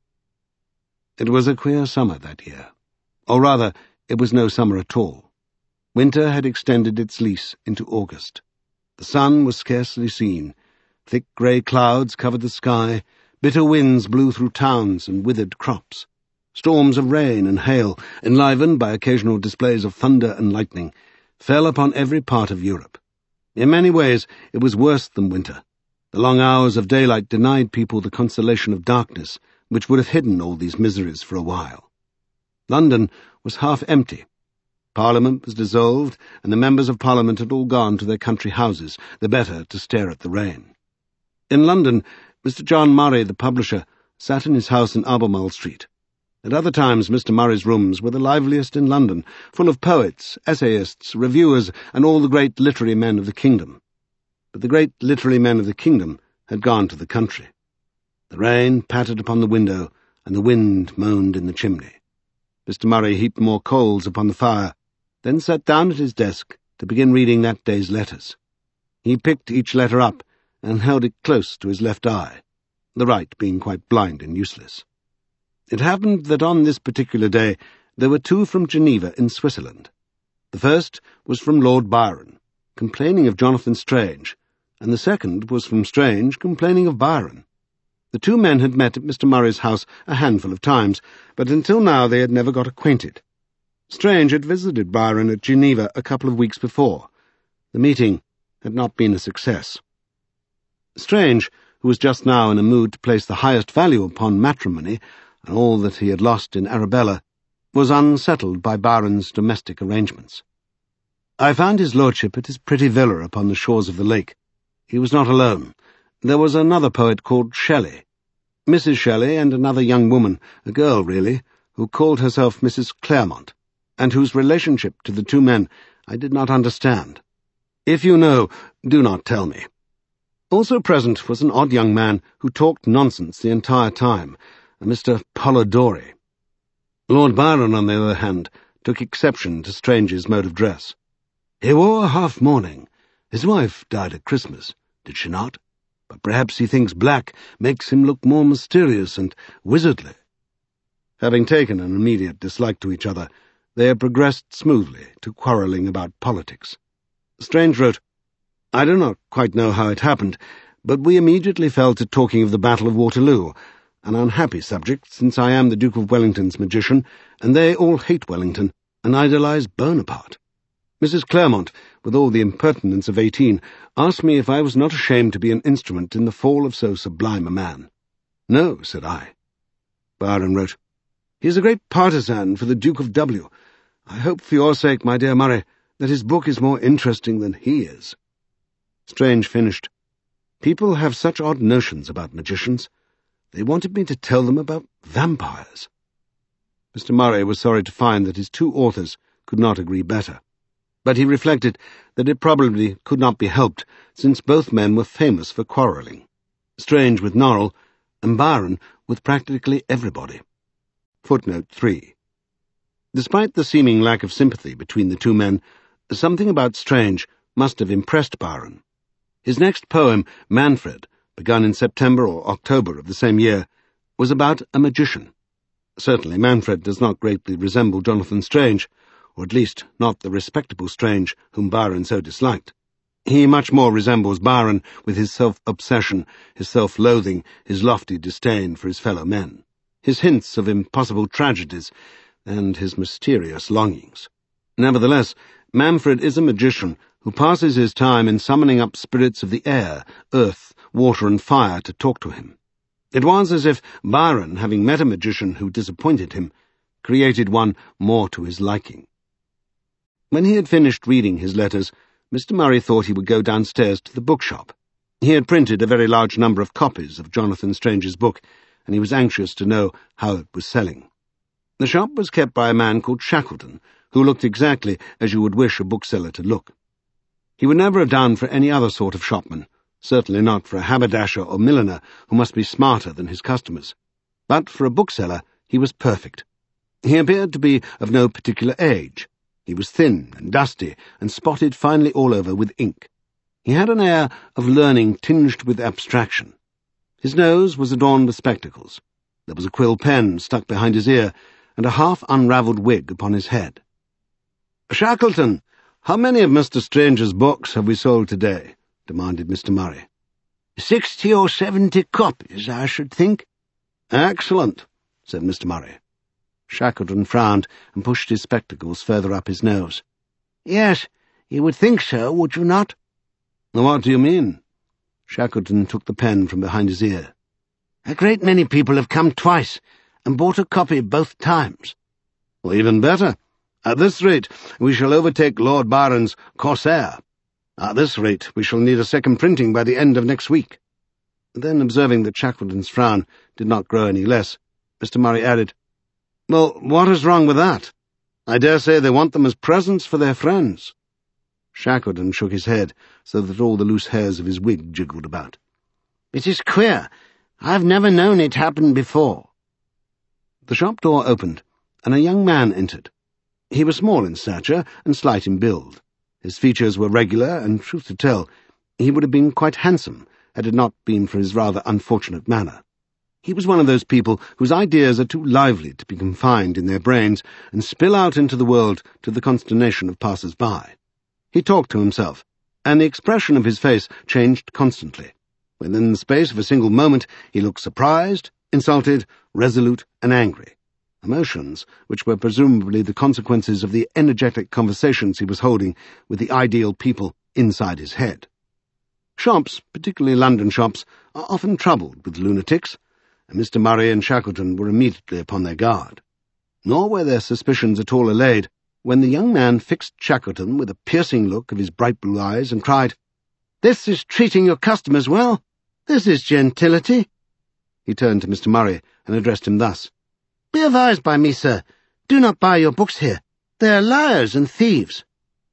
It was a queer summer that year. Or rather, it was no summer at all. Winter had extended its lease into August. The sun was scarcely seen. Thick grey clouds covered the sky, bitter winds blew through towns and withered crops. Storms of rain and hail, enlivened by occasional displays of thunder and lightning, fell upon every part of Europe. In many ways, it was worse than winter. The long hours of daylight denied people the consolation of darkness, which would have hidden all these miseries for a while. London was half empty. Parliament was dissolved, and the members of Parliament had all gone to their country houses, the better to stare at the rain. In London, Mr. John Murray, the publisher, sat in his house in Albemarle Street. At other times Mr. Murray's rooms were the liveliest in London, full of poets, essayists, reviewers, and all the great literary men of the kingdom. But the great literary men of the kingdom had gone to the country. The rain pattered upon the window, and the wind moaned in the chimney. Mr. Murray heaped more coals upon the fire, then sat down at his desk to begin reading that day's letters. He picked each letter up and held it close to his left eye, the right being quite blind and useless. It happened that on this particular day there were two from Geneva in Switzerland. The first was from Lord Byron, complaining of Jonathan Strange, and the second was from Strange, complaining of Byron. The two men had met at Mr. Murray's house a handful of times, but until now they had never got acquainted. Strange had visited Byron at Geneva a couple of weeks before. The meeting had not been a success. Strange, who was just now in a mood to place the highest value upon matrimony and all that he had lost in Arabella, was unsettled by Byron's domestic arrangements. I found his lordship at his pretty villa upon the shores of the lake. He was not alone. There was another poet called Shelley, Mrs. Shelley, and another young woman, a girl really, who called herself Mrs. Claremont, and whose relationship to the two men I did not understand. If you know, do not tell me. Also present was an odd young man who talked nonsense the entire time, a Mr. Polidori. Lord Byron, on the other hand, took exception to Strange's mode of dress. He wore half-mourning. His wife died at Christmas, did she not? But perhaps he thinks black makes him look more mysterious and wizardly. Having taken an immediate dislike to each other, they had progressed smoothly to quarrelling about politics. Strange wrote, I do not quite know how it happened, but we immediately fell to talking of the Battle of Waterloo, an unhappy subject, since I am the Duke of Wellington's magician, and they all hate Wellington and idolize Bonaparte. Mrs. Claremont, with all the impertinence of 18, asked me if I was not ashamed to be an instrument in the fall of so sublime a man. No, said I. Byron wrote, He is a great partisan for the Duke of W. I hope for your sake, my dear Murray, that his book is more interesting than he is. Strange finished. People have such odd notions about magicians. They wanted me to tell them about vampires. Mr. Murray was sorry to find that his two authors could not agree better, but he reflected that it probably could not be helped, since both men were famous for quarrelling, Strange with Norrell, and Byron with practically everybody. Footnote 3. Despite the seeming lack of sympathy between the two men, something about Strange must have impressed Byron. His next poem, Manfred, begun in September or October of the same year, was about a magician. Certainly Manfred does not greatly resemble Jonathan Strange, or at least not the respectable Strange whom Byron so disliked. He much more resembles Byron with his self-obsession, his self-loathing, his lofty disdain for his fellow men, his hints of impossible tragedies, and his mysterious longings. Nevertheless, Manfred is a magician who passes his time in summoning up spirits of the air, earth, water, and fire to talk to him. It was as if Byron, having met a magician who disappointed him, created one more to his liking. When he had finished reading his letters, Mr. Murray thought he would go downstairs to the bookshop. He had printed a very large number of copies of Jonathan Strange's book, and he was anxious to know how it was selling. The shop was kept by a man called Shackleton, who looked exactly as you would wish a bookseller to look. He would never have done for any other sort of shopman, certainly not for a haberdasher or milliner who must be smarter than his customers. But for a bookseller he was perfect. He appeared to be of no particular age. He was thin and dusty, and spotted finely all over with ink. He had an air of learning tinged with abstraction. His nose was adorned with spectacles. There was a quill pen stuck behind his ear, and a half-unravelled wig upon his head. "Shackleton, how many of Mr. Strange's books have we sold today?" demanded Mr. Murray. 60 or 70 copies, I should think." "Excellent," said Mr. Murray. Shackleton frowned and pushed his spectacles further up his nose. "Yes, you would think so, would you not?" What do you mean? Shackleton took the pen from behind his ear. A great many people have come twice and bought a copy both times. Well, even better. At this rate, we shall overtake Lord Byron's Corsair. At this rate, we shall need a second printing by the end of next week. Then, observing that Shackleton's frown did not grow any less, Mr. Murray added, Well, what is wrong with that? I dare say they want them as presents for their friends. Shackleton shook his head, so that all the loose hairs of his wig jiggled about. It is queer. I've never known it happen before. The shop door opened, and a young man entered. He was small in stature and slight in build. His features were regular, and, truth to tell, he would have been quite handsome had it not been for his rather unfortunate manner. He was one of those people whose ideas are too lively to be confined in their brains and spill out into the world to the consternation of passers-by. He talked to himself, and the expression of his face changed constantly. Within the space of a single moment he looked surprised, insulted, resolute, and angry. Emotions which were presumably the consequences of the energetic conversations he was holding with the ideal people inside his head. Shops, particularly London shops, are often troubled with lunatics, and Mr. Murray and Shackleton were immediately upon their guard. Nor were their suspicions at all allayed when the young man fixed Shackleton with a piercing look of his bright blue eyes and cried, "This is treating your customers well. This is gentility." He turned to Mr. Murray and addressed him thus. "Be advised by me, sir. Do not buy your books here. They are liars and thieves."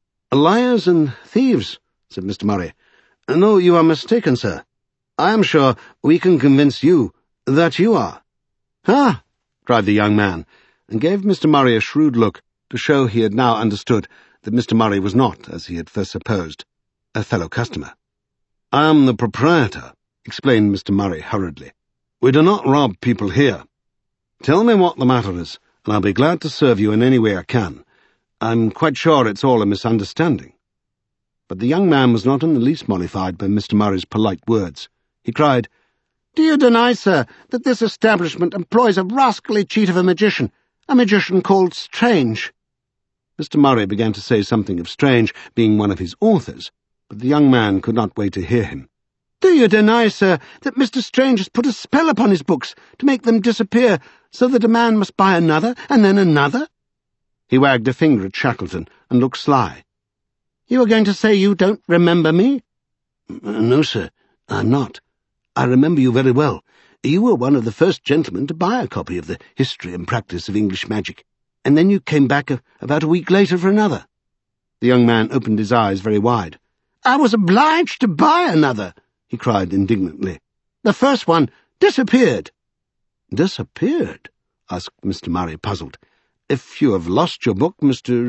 "Liars and thieves," said Mr. Murray. "No, you are mistaken, sir. I am sure we can convince you that you are." "Ah!" cried the young man, and gave Mr. Murray a shrewd look to show he had now understood that Mr. Murray was not, as he had first supposed, a fellow customer. "I am the proprietor," explained Mr. Murray hurriedly. "We do not rob people here. Tell me what the matter is, and I'll be glad to serve you in any way I can. I'm quite sure it's all a misunderstanding." But the young man was not in the least mollified by Mr. Murray's polite words. He cried, "Do you deny, sir, that this establishment employs a rascally cheat of a magician called Strange?" Mr. Murray began to say something of Strange being one of his authors, but the young man could not wait to hear him. "Do you deny, sir, that Mr. Strange has put a spell upon his books to make them disappear, so that a man must buy another, and then another?" He wagged a finger at Shackleton and looked sly. "You are going to say you don't remember me?" "No, sir, I'm not. I remember you very well. You were one of the first gentlemen to buy a copy of the History and Practice of English Magic, and then you came back about a week later for another." The young man opened his eyes very wide. "I was obliged to buy another," he cried indignantly. "The first one disappeared." "Disappeared?" asked Mr. Murray, puzzled. "If you have lost your book,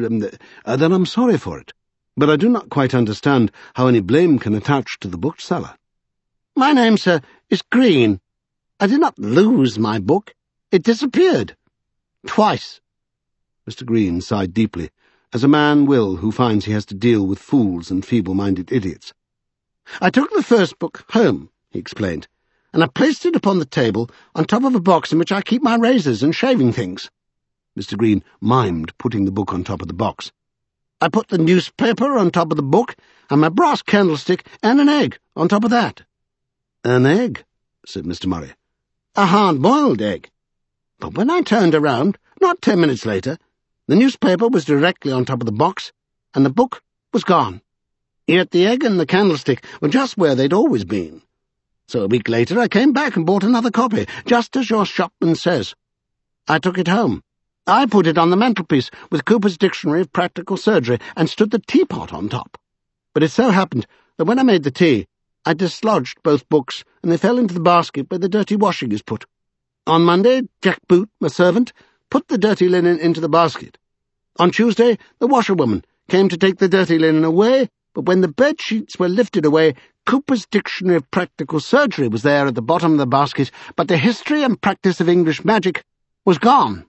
then I'm sorry for it. But I do not quite understand how any blame can attach to the bookseller." "My name, sir, is Green. I did not lose my book. It disappeared. Twice." Mr. Green sighed deeply, as a man will who finds he has to deal with fools and feeble-minded idiots. "I took the first book home," he explained, "and I placed it upon the table on top of a box in which I keep my razors and shaving things." Mr. Green mimed putting the book on top of the box. "I put the newspaper on top of the book, and my brass candlestick and an egg on top of that." "An egg?" said Mr. Murray. "A hard-boiled egg. But when I turned around, not 10 minutes later, the newspaper was directly on top of the box, and the book was gone. Yet the egg and the candlestick were just where they'd always been. So a week later I came back and bought another copy, just as your shopman says. I took it home. I put it on the mantelpiece with Cooper's Dictionary of Practical Surgery and stood the teapot on top. But it so happened that when I made the tea, I dislodged both books, and they fell into the basket where the dirty washing is put. On Monday, Jack Boot, my servant, put the dirty linen into the basket. On Tuesday, the washerwoman came to take the dirty linen away, but when the bed-sheets were lifted away, Cooper's Dictionary of Practical Surgery was there at the bottom of the basket, but the History and Practice of English Magic was gone."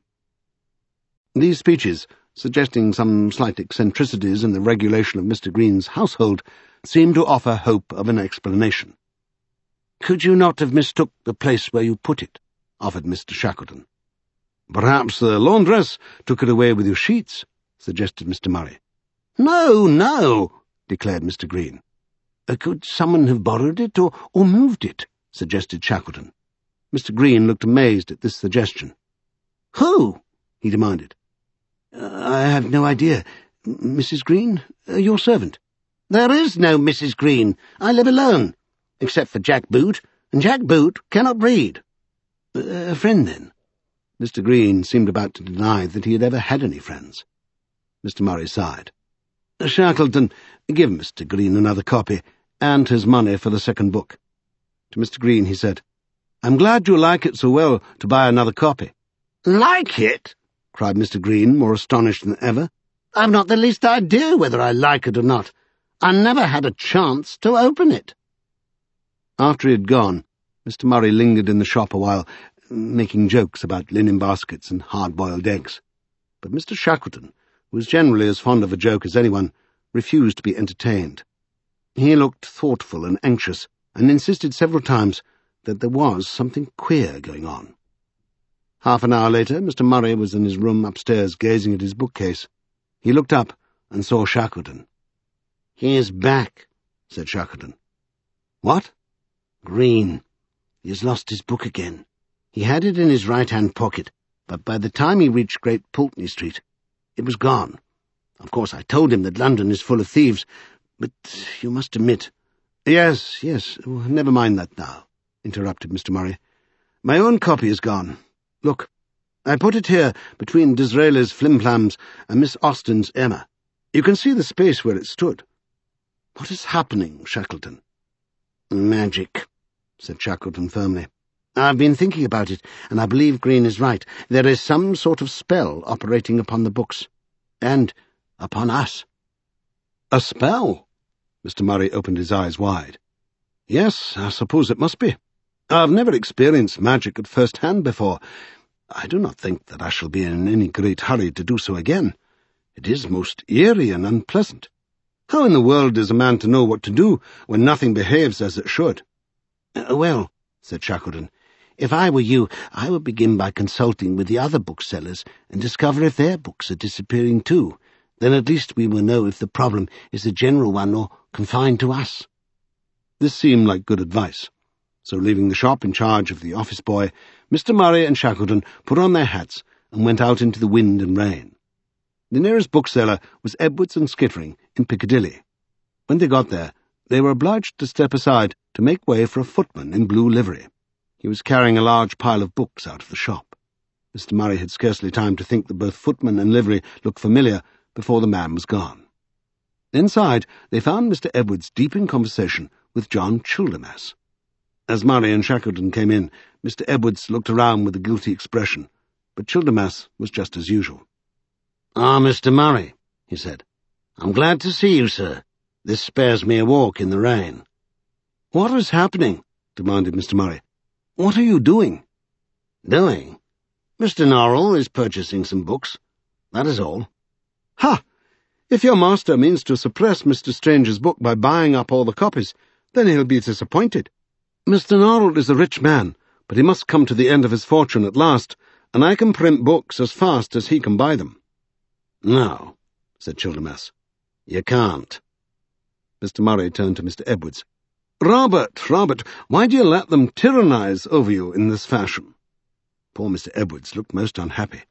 These speeches, suggesting some slight eccentricities in the regulation of Mr. Green's household, seemed to offer hope of an explanation. "Could you not have mistook the place where you put it?" offered Mr. Shackleton. "Perhaps the laundress took it away with your sheets," suggested Mr. Murray. "No, no," declared Mr. Green. Could someone have borrowed it or moved it?" suggested Shackleton. Mr. Green looked amazed at this suggestion. "Who?" he demanded. "I have no idea. Mrs. Green? Your servant." "There is no Mrs. Green. I live alone, except for Jack Boot, and Jack Boot cannot read." "A friend, then?" Mr. Green seemed about to deny that he had ever had any friends. Mr. Murray sighed. "Shackleton, give Mr. Green another copy, and his money for the second book." To Mr. Green he said, "I'm glad you like it so well to buy another copy." "Like it?" cried Mr. Green, more astonished than ever. "I've not the least idea whether I like it or not. I never had a chance to open it." After he had gone, Mr. Murray lingered in the shop a while, making jokes about linen baskets and hard-boiled eggs. But Mr. Shackleton, who was generally as fond of a joke as anyone, refused to be entertained. He looked thoughtful and anxious, and insisted several times that there was something queer going on. Half an hour later, Mr. Murray was in his room upstairs gazing at his bookcase. He looked up and saw Shackleton. "He is back," said Shackleton. "What?" "Green. He has lost his book again. He had it in his right-hand pocket, but by the time he reached Great Pulteney Street, it was gone. Of course, I told him that London is full of thieves, but you must admit—" Yes, never mind that now," interrupted Mr. Murray. "My own copy is gone. Look, I put it here between Disraeli's Flimplams and Miss Austen's Emma. You can see the space where it stood. What is happening, Shackleton?" "Magic," said Shackleton firmly. "I've been thinking about it, and I believe Green is right. There is some sort of spell operating upon the books, and upon us." "A spell?" Mr. Murray opened his eyes wide. "Yes, I suppose it must be. I've never experienced magic at first hand before. I do not think that I shall be in any great hurry to do so again. It is most eerie and unpleasant. How in the world is a man to know what to do when nothing behaves as it should?" "Well," said Shackleton, "if I were you, I would begin by consulting with the other booksellers and discover if their books are disappearing too. Then at least we will know if the problem is a general one or confined to us." This seemed like good advice. So, leaving the shop in charge of the office boy, Mr. Murray and Shackleton put on their hats and went out into the wind and rain. The nearest bookseller was Edwards and Skittering in Piccadilly. When they got there, they were obliged to step aside to make way for a footman in blue livery. He was carrying a large pile of books out of the shop. Mr. Murray had scarcely time to think that both footman and livery looked familiar before the man was gone. Inside, they found Mr. Edwards deep in conversation with John Childermas. As Murray and Shackleton came in, Mr. Edwards looked around with a guilty expression, but Childermas was just as usual. "Ah, Mr. Murray," he said. "I'm glad to see you, sir. This spares me a walk in the rain." "What is happening?" demanded Mr. Murray. "What are you doing?" "Doing? Mr. Norrell is purchasing some books. That is all." "Ha! If your master means to suppress Mr. Strange's book by buying up all the copies, then he'll be disappointed. Mr. Norrell is a rich man, but he must come to the end of his fortune at last, and I can print books as fast as he can buy them." "No," said Childermas. "You can't." Mr. Murray turned to Mr. Edwards. Robert, why do you let them tyrannize over you in this fashion?" Poor Mr. Edwards looked most unhappy.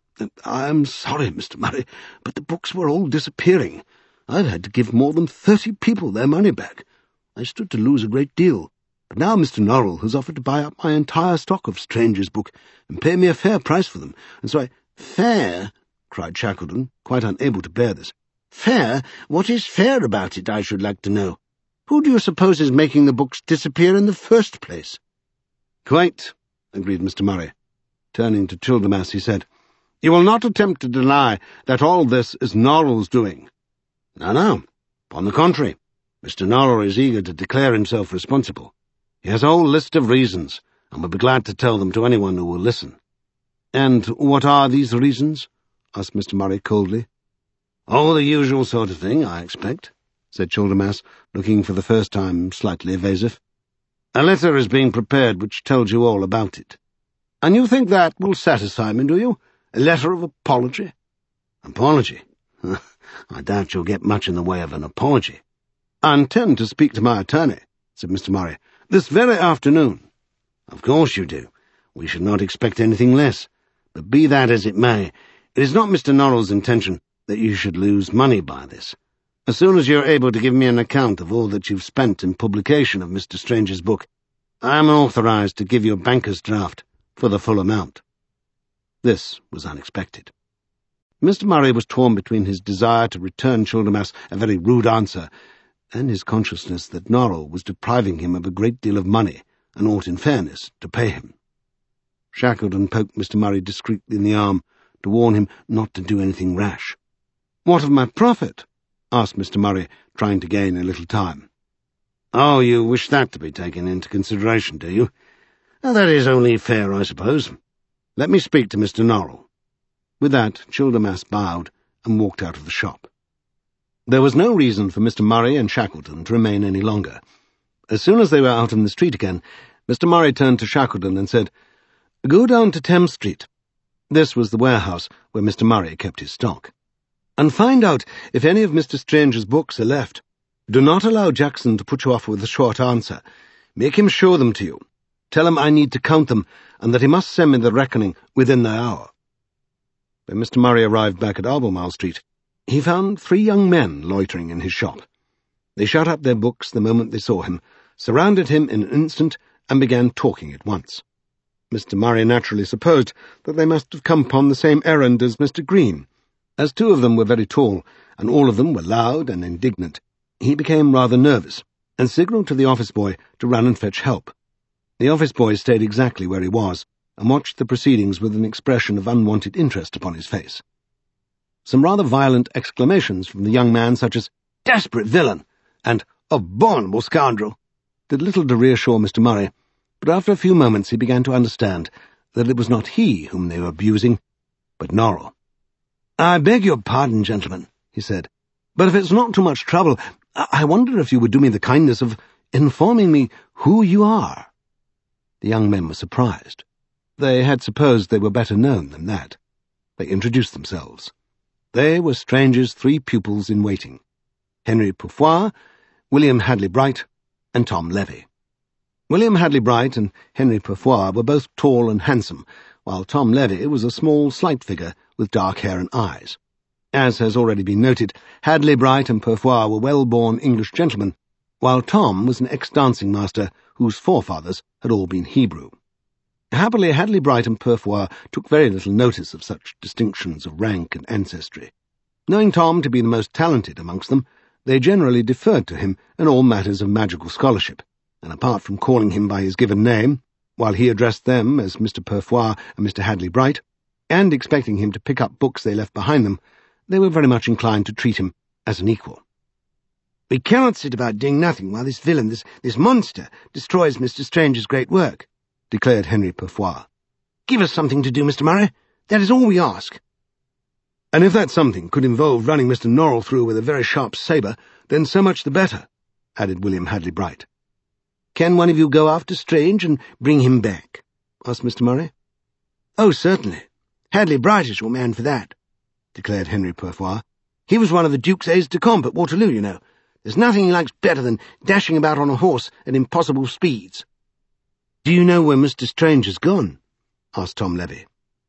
"I'm sorry, Mr. Murray, but the books were all disappearing. I've had to give more than 30 people their money back. I stood to lose a great deal, but now Mr. Norrell has offered to buy up my entire stock of Strange's book and pay me a fair price for them, and so I—" "Fair?" cried Shackleton, quite unable to bear this. "Fair? What is fair about it, I should like to know? Who do you suppose is making the books disappear in the first place?" "Quite," agreed Mr. Murray. Turning to Childermas, he said, "You will not attempt to deny that all this is Norrell's doing?" No. Upon the contrary, Mr. Norrell is eager to declare himself responsible. He has a whole list of reasons, and will be glad to tell them to anyone who will listen." "And what are these reasons?" asked Mr. Murray coldly. "Oh, the usual sort of thing, I expect," said Childermas, looking for the first time slightly evasive. "A letter is being prepared which tells you all about it." "And you think that will satisfy me, do you? A letter of apology?" "Apology? I doubt you'll get much in the way of an apology." "I intend to speak to my attorney," said Mr. Murray, "this very afternoon." "Of course you do. We should not expect anything less. But be that as it may, it is not Mr. Norrell's intention that you should lose money by this. As soon as you are able to give me an account of all that you've spent in publication of Mr. Strange's book, I am authorized to give you a banker's draft for the full amount." This was unexpected. Mr. Murray was torn between his desire to return Childermas a very rude answer and his consciousness that Norrell was depriving him of a great deal of money and ought, in fairness, to pay him. Shackleton poked Mr. Murray discreetly in the arm to warn him not to do anything rash. "What of my profit?" asked Mr. Murray, trying to gain a little time. "Oh, you wish that to be taken into consideration, do you? That is only fair, I suppose. Let me speak to Mr. Norrell." With that, Childermas bowed and walked out of the shop. There was no reason for Mr. Murray and Shackleton to remain any longer. As soon as they were out in the street again, Mr. Murray turned to Shackleton and said, "Go down to Thames Street." This was the warehouse where Mr. Murray kept his stock. "And find out if any of Mr. Strange's books are left. Do not allow Jackson to put you off with a short answer. Make him show them to you. Tell him I need to count them, and that he must send me the reckoning within the hour." When Mr. Murray arrived back at Albemarle Street, he found 3 young men loitering in his shop. They shut up their books the moment they saw him, surrounded him in an instant, and began talking at once. Mr. Murray naturally supposed that they must have come upon the same errand as Mr. Green. As 2 of them were very tall, and all of them were loud and indignant, he became rather nervous, and signalled to the office boy to run and fetch help. The office boy stayed exactly where he was, and watched the proceedings with an expression of unwanted interest upon his face. Some rather violent exclamations from the young man, such as "Desperate villain!" and "Abominable scoundrel!" did little to reassure Mr. Murray, but after a few moments he began to understand that it was not he whom they were abusing, but Norrell. "I beg your pardon, gentlemen," he said, "but if it's not too much trouble, I wonder if you would do me the kindness of informing me who you are." The young men were surprised. They had supposed they were better known than that. They introduced themselves. They were Strange's 3 pupils in waiting: Henry Pufois, William Hadley Bright, and Tom Levy. William Hadley Bright and Henry Pufois were both tall and handsome, while Tom Levy was a small, slight figure with dark hair and eyes. As has already been noted, Hadley Bright and Pufois were well-born English gentlemen, while Tom was an ex-dancing master whose forefathers had all been Hebrew. Happily, Hadley Bright and Pufois took very little notice of such distinctions of rank and ancestry. Knowing Tom to be the most talented amongst them, they generally deferred to him in all matters of magical scholarship, and apart from calling him by his given name, while he addressed them as Mr. Pufois and Mr. Hadley Bright, and expecting him to pick up books they left behind them, they were very much inclined to treat him as an equal. "We cannot sit about doing nothing while this villain, this monster, destroys Mr. Strange's great work," declared Henry Pufois. "Give us something to do, Mr. Murray. That is all we ask." "And if that something could involve running Mr. Norrell through with a very sharp sabre, then so much the better," added William Hadley Bright. "Can one of you go after Strange and bring him back?" asked Mr. Murray. "Oh, certainly. Hadley Bright is your man for that," declared Henry Pufois. "He was one of the Duke's aides-de-camp at Waterloo, you know. There's nothing he likes better than dashing about on a horse at impossible speeds." "Do you know where Mr. Strange has gone?" asked Tom Levy.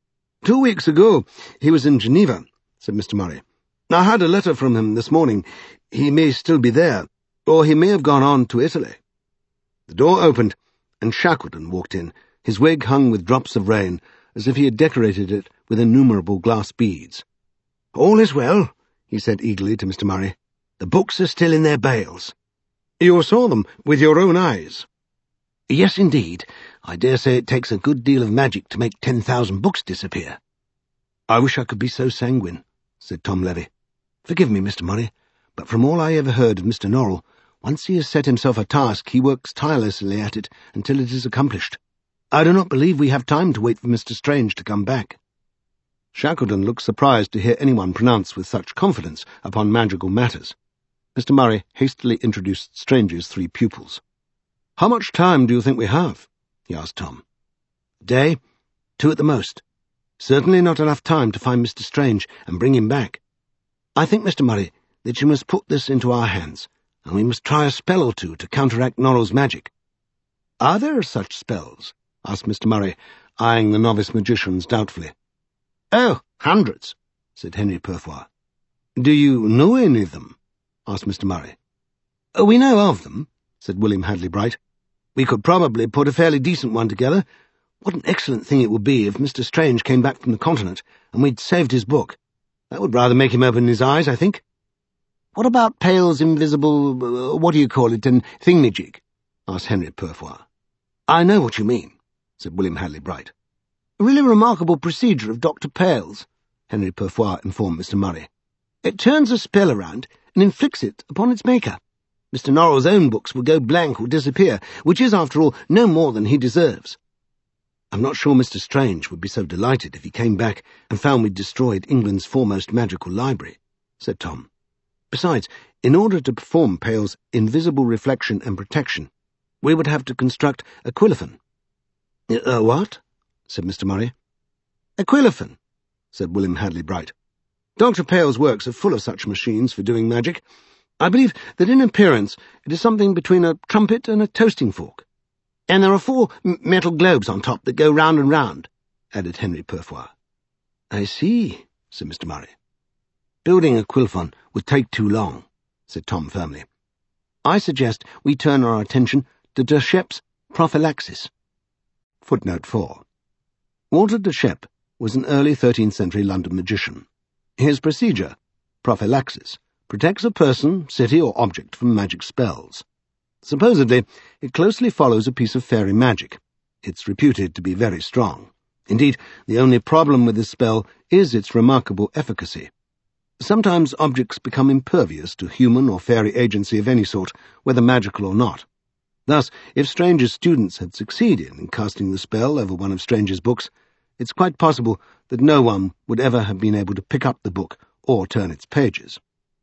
2 weeks ago he was in Geneva," said Mr. Murray. "I had a letter from him this morning. He may still be there, or he may have gone on to Italy." The door opened, and Shackleton walked in, his wig hung with drops of rain, as if he had decorated it with innumerable glass beads. "All is well," he said eagerly to Mr. Murray. "The books are still in their bales." "You saw them with your own eyes?" "Yes, indeed. I dare say it takes a good deal of magic to make 10,000 books disappear." "I wish I could be so sanguine," said Tom Levy. "Forgive me, Mr. Murray, but from all I ever heard of Mr. Norrell, once he has set himself a task, he works tirelessly at it until it is accomplished. I do not believe we have time to wait for Mr. Strange to come back." Shackleton looked surprised to hear anyone pronounce with such confidence upon magical matters. Mr. Murray hastily introduced Strange's 3 pupils. "How much time do you think we have?" he asked Tom. "A day, 2 at the most. Certainly not enough time to find Mr. Strange and bring him back. I think, Mr. Murray, that you must put this into our hands, and we must try a spell or two to counteract Norrell's magic." "Are there such spells?" asked Mr. Murray, eyeing the novice magicians doubtfully. "Oh, hundreds," said Henry Purfoy. "Do you know any of them?" asked Mr. Murray. "We know of them," said William Hadley Bright. "We could probably put a fairly decent one together. What an excellent thing it would be if Mr. Strange came back from the continent and we'd saved his book. That would rather make him open his eyes, I think." "What about Pale's invisible, and thingamajig?" asked Henry Purfoy. "I know what you mean," said William Hadley Bright. "A really remarkable procedure of Dr. Pale's," Henry Purfoy informed Mr. Murray. "It turns a spell around and inflicts it upon its maker. Mr. Norrell's own books will go blank or disappear, which is, after all, no more than he deserves." "I'm not sure Mr. Strange would be so delighted if he came back and found we'd destroyed England's foremost magical library," said Tom. "Besides, in order to perform Pale's invisible reflection and protection, we would have to construct a quilliphon." What?" said Mr. Murray. "A quilliphon," said William Hadley Bright. "Dr. Pale's works are full of such machines for doing magic. I believe that in appearance it is something between a trumpet and a toasting fork." "And there are 4 metal globes on top that go round and round," added Henry Purfoy. "I see," said Mr. Murray. "Building a quilliphon would take too long," said Tom firmly. "I suggest we turn our attention to de Shep's prophylaxis." Footnote 4. Walter de Shep was an early 13th century London magician. His procedure, prophylaxis, protects a person, city, or object from magic spells. Supposedly, it closely follows a piece of fairy magic. It's reputed to be very strong. Indeed, the only problem with this spell is its remarkable efficacy. Sometimes objects become impervious to human or fairy agency of any sort, whether magical or not. Thus, if Strange's students had succeeded in casting the spell over one of Strange's books, it's quite possible that no one would ever have been able to pick up the book or turn its pages.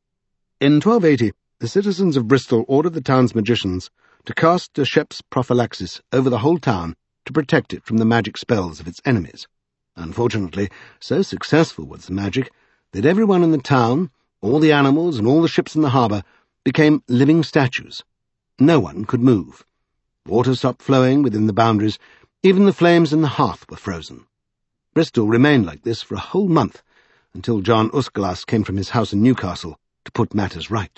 In 1280, the citizens of Bristol ordered the town's magicians to cast de Shep's prophylaxis over the whole town to protect it from the magic spells of its enemies. Unfortunately, so successful was the magic that everyone in the town, all the animals and all the ships in the harbour, became living statues. No one could move. Water stopped flowing within the boundaries. Even the flames in the hearth were frozen. Bristol remained like this for a whole month, until John Uscalas came from his house in Newcastle to put matters right.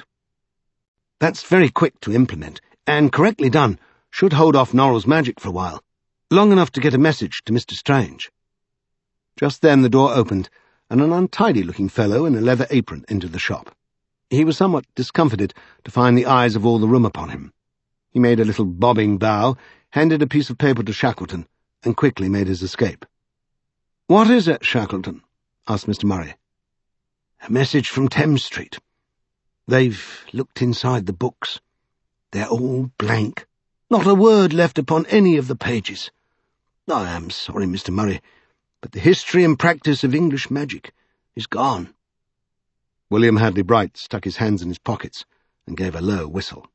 That's very quick to implement, and correctly done should hold off Norrell's magic for a while, long enough to get a message to Mr. Strange. Just then the door opened, and an untidy-looking fellow in a leather apron entered the shop. He was somewhat discomfited to find the eyes of all the room upon him. He made a little bobbing bow, handed a piece of paper to Shackleton, and quickly made his escape. "What is it, Shackleton?" asked Mr. Murray. "A message from Thames Street. They've looked inside the books. They're all blank. Not a word left upon any of the pages. I am sorry, Mr. Murray, but the history and practice of English magic is gone." William Hadley Bright stuck his hands in his pockets and gave a low whistle.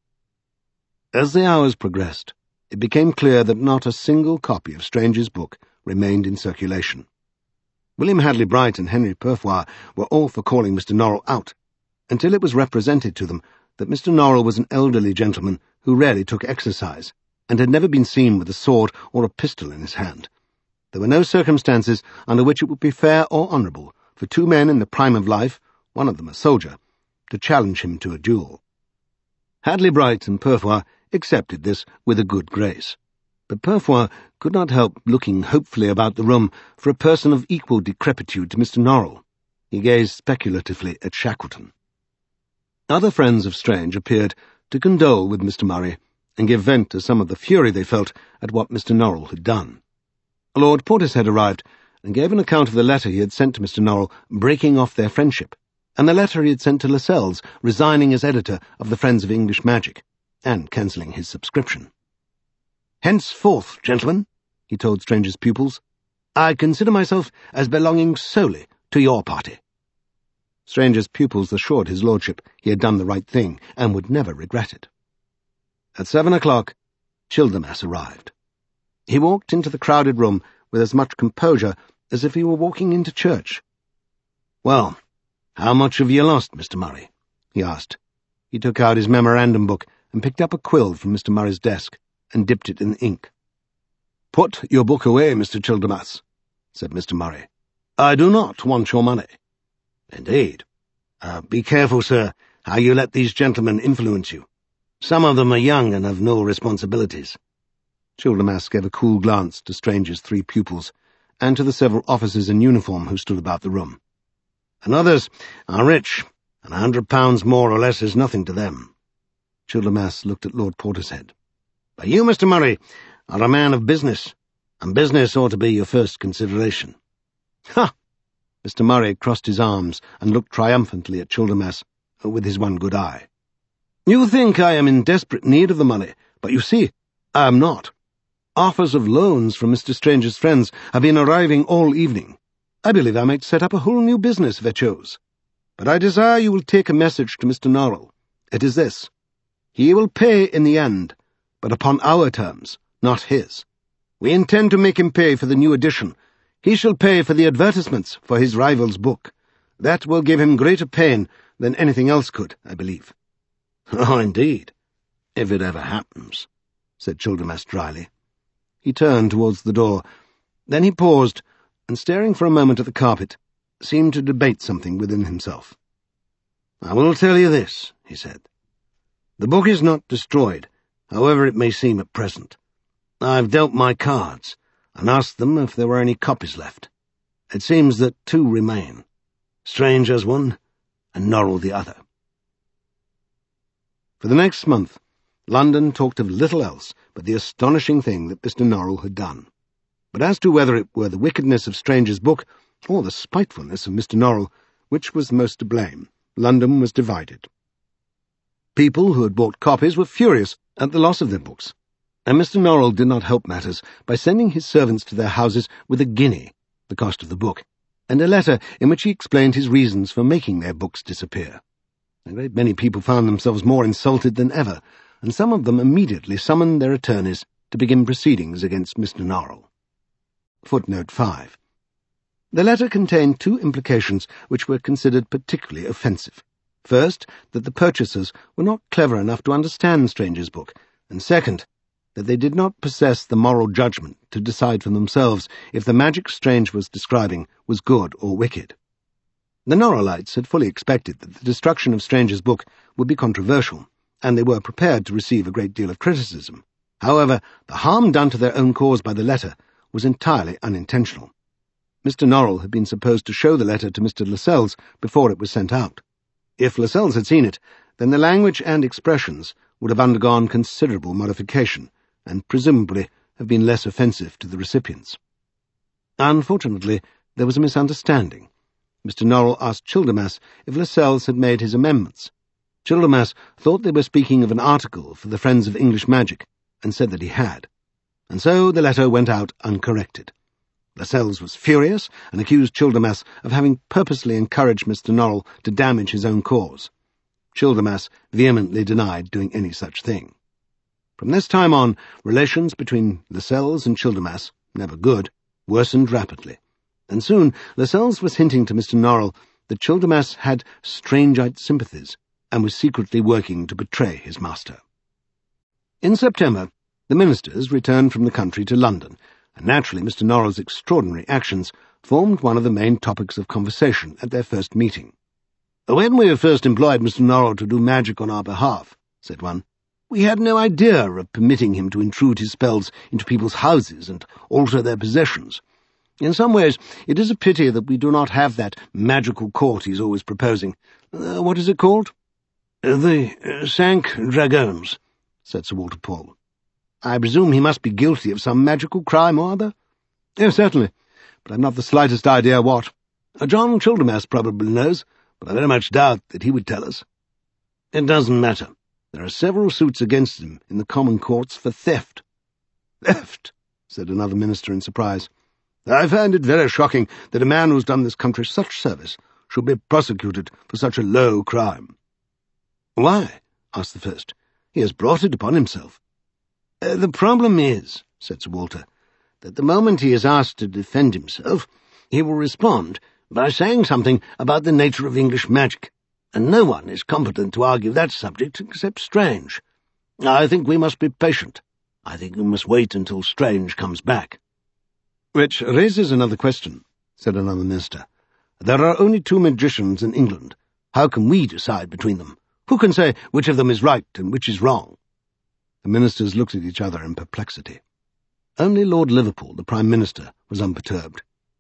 As the hours progressed, it became clear that not a single copy of Strange's book remained in circulation. William Hadley Bright and Henry Purfoy were all for calling Mr. Norrell out, until it was represented to them that Mr. Norrell was an elderly gentleman who rarely took exercise, and had never been seen with a sword or a pistol in his hand. There were no circumstances under which it would be fair or honourable for 2 men in the prime of life, one of them a soldier, to challenge him to a duel. Hadley Bright and Purfoy accepted this with a good grace, but Purfoy could not help looking hopefully about the room for a person of equal decrepitude to Mr. Norrell. He gazed speculatively at Shackleton. Other friends of Strange appeared to condole with Mr. Murray and give vent to some of the fury they felt at what Mr. Norrell had done. Lord Portishead arrived and gave an account of the letter he had sent to Mr. Norrell breaking off their friendship, and the letter he had sent to Lascelles resigning as editor of the Friends of English Magic, and cancelling his subscription. "Henceforth, gentlemen," he told Strange's pupils, "I consider myself as belonging solely to your party." Strange's pupils assured his lordship he had done the right thing, and would never regret it. At 7 o'clock, Childermas arrived. He walked into the crowded room with as much composure as if he were walking into church. "Well, how much have you lost, Mr. Murray?" he asked. He took out his memorandum book and picked up a quill from Mr. Murray's desk and dipped it in ink. "Put your book away, Mr. Childermas," said Mr. Murray. "I do not want your money." "Indeed. Be careful, sir, how you let these gentlemen influence you. Some of them are young and have no responsibilities." Childermas gave a cool glance to Strange's 3 pupils and to the several officers in uniform who stood about the room. "And others are rich, and £100 more or less is nothing to them." Childermas looked at Lord Portishead. "But you, Mr. Murray, are a man of business, and business ought to be your first consideration." "Ha!" Mr. Murray crossed his arms and looked triumphantly at Childermas with his one good eye. "You think I am in desperate need of the money, but you see, I am not. Offers of loans from Mr. Strange's friends have been arriving all evening. I believe I might set up a whole new business if I chose. But I desire you will take a message to Mr. Norrell. It is this: he will pay in the end, but upon our terms, not his. We intend to make him pay for the new edition. He shall pay for the advertisements for his rival's book. That will give him greater pain than anything else could, I believe." "Oh, indeed, if it ever happens," said Childermas dryly. He turned towards the door. Then he paused, and staring for a moment at the carpet, seemed to debate something within himself. "I will tell you this," he said. "The book is not destroyed, however it may seem at present. I've dealt my cards, and asked them if there were any copies left. It seems that 2 remain. Strange has one, and Norrell the other." For the next month, London talked of little else but the astonishing thing that Mr. Norrell had done. But as to whether it were the wickedness of Strange's book or the spitefulness of Mr. Norrell, which was most to blame, London was divided. People who had bought copies were furious at the loss of their books, and Mr. Norrell did not help matters by sending his servants to their houses with £1, the cost of the book, and a letter in which he explained his reasons for making their books disappear. A great many people found themselves more insulted than ever, and some of them immediately summoned their attorneys to begin proceedings against Mr. Norrell. Footnote 5. The letter contained 2 implications which were considered particularly offensive. First, that the purchasers were not clever enough to understand Strange's book, and second, that they did not possess the moral judgment to decide for themselves if the magic Strange was describing was good or wicked. The Norrellites had fully expected that the destruction of Strange's book would be controversial, and they were prepared to receive a great deal of criticism. However, the harm done to their own cause by the letter was entirely unintentional. Mr. Norrell had been supposed to show the letter to Mr. Lascelles before it was sent out. If Lascelles had seen it, then the language and expressions would have undergone considerable modification, and presumably have been less offensive to the recipients. Unfortunately, there was a misunderstanding. Mr. Norrell asked Childermas if Lascelles had made his amendments. Childermas thought they were speaking of an article for the Friends of English Magic, and said that he had. And so the letter went out uncorrected. Lascelles was furious, and accused Childermas of having purposely encouraged Mr. Norrell to damage his own cause. Childermas vehemently denied doing any such thing. From this time on, relations between Lascelles and Childermas, never good, worsened rapidly, and soon Lascelles was hinting to Mr. Norrell that Childermas had Strangeite sympathies, and was secretly working to betray his master. In September, the ministers returned from the country to London, and naturally Mr. Norrell's extraordinary actions formed one of the main topics of conversation at their first meeting. "When we first employed Mr. Norrell to do magic on our behalf," said one, "we had no idea of permitting him to intrude his spells into people's houses and alter their possessions. In some ways, it is a pity that we do not have that magical court he's always proposing. What is it called?" "The Cinque Dragons," said Sir Walter Paul. "I presume he must be guilty of some magical crime or other?" "Yes, certainly, but I've not the slightest idea what. John Childermas probably knows, but I very much doubt that he would tell us." "It doesn't matter. There are several suits against him in the common courts for theft." "Theft?" said another minister in surprise. "I find it very shocking that a man who's done this country such service should be prosecuted for such a low crime." "Why?" asked the first. "He has brought it upon himself." "The problem is," said Sir Walter, "that the moment he is asked to defend himself, he will respond by saying something about the nature of English magic, and no one is competent to argue that subject except Strange. I think we must be patient. I think we must wait until Strange comes back." "Which raises another question," said another minister. "There are only 2 magicians in England. How can we decide between them? Who can say which of them is right and which is wrong?" The ministers looked at each other in perplexity. Only Lord Liverpool, the Prime Minister, was unperturbed.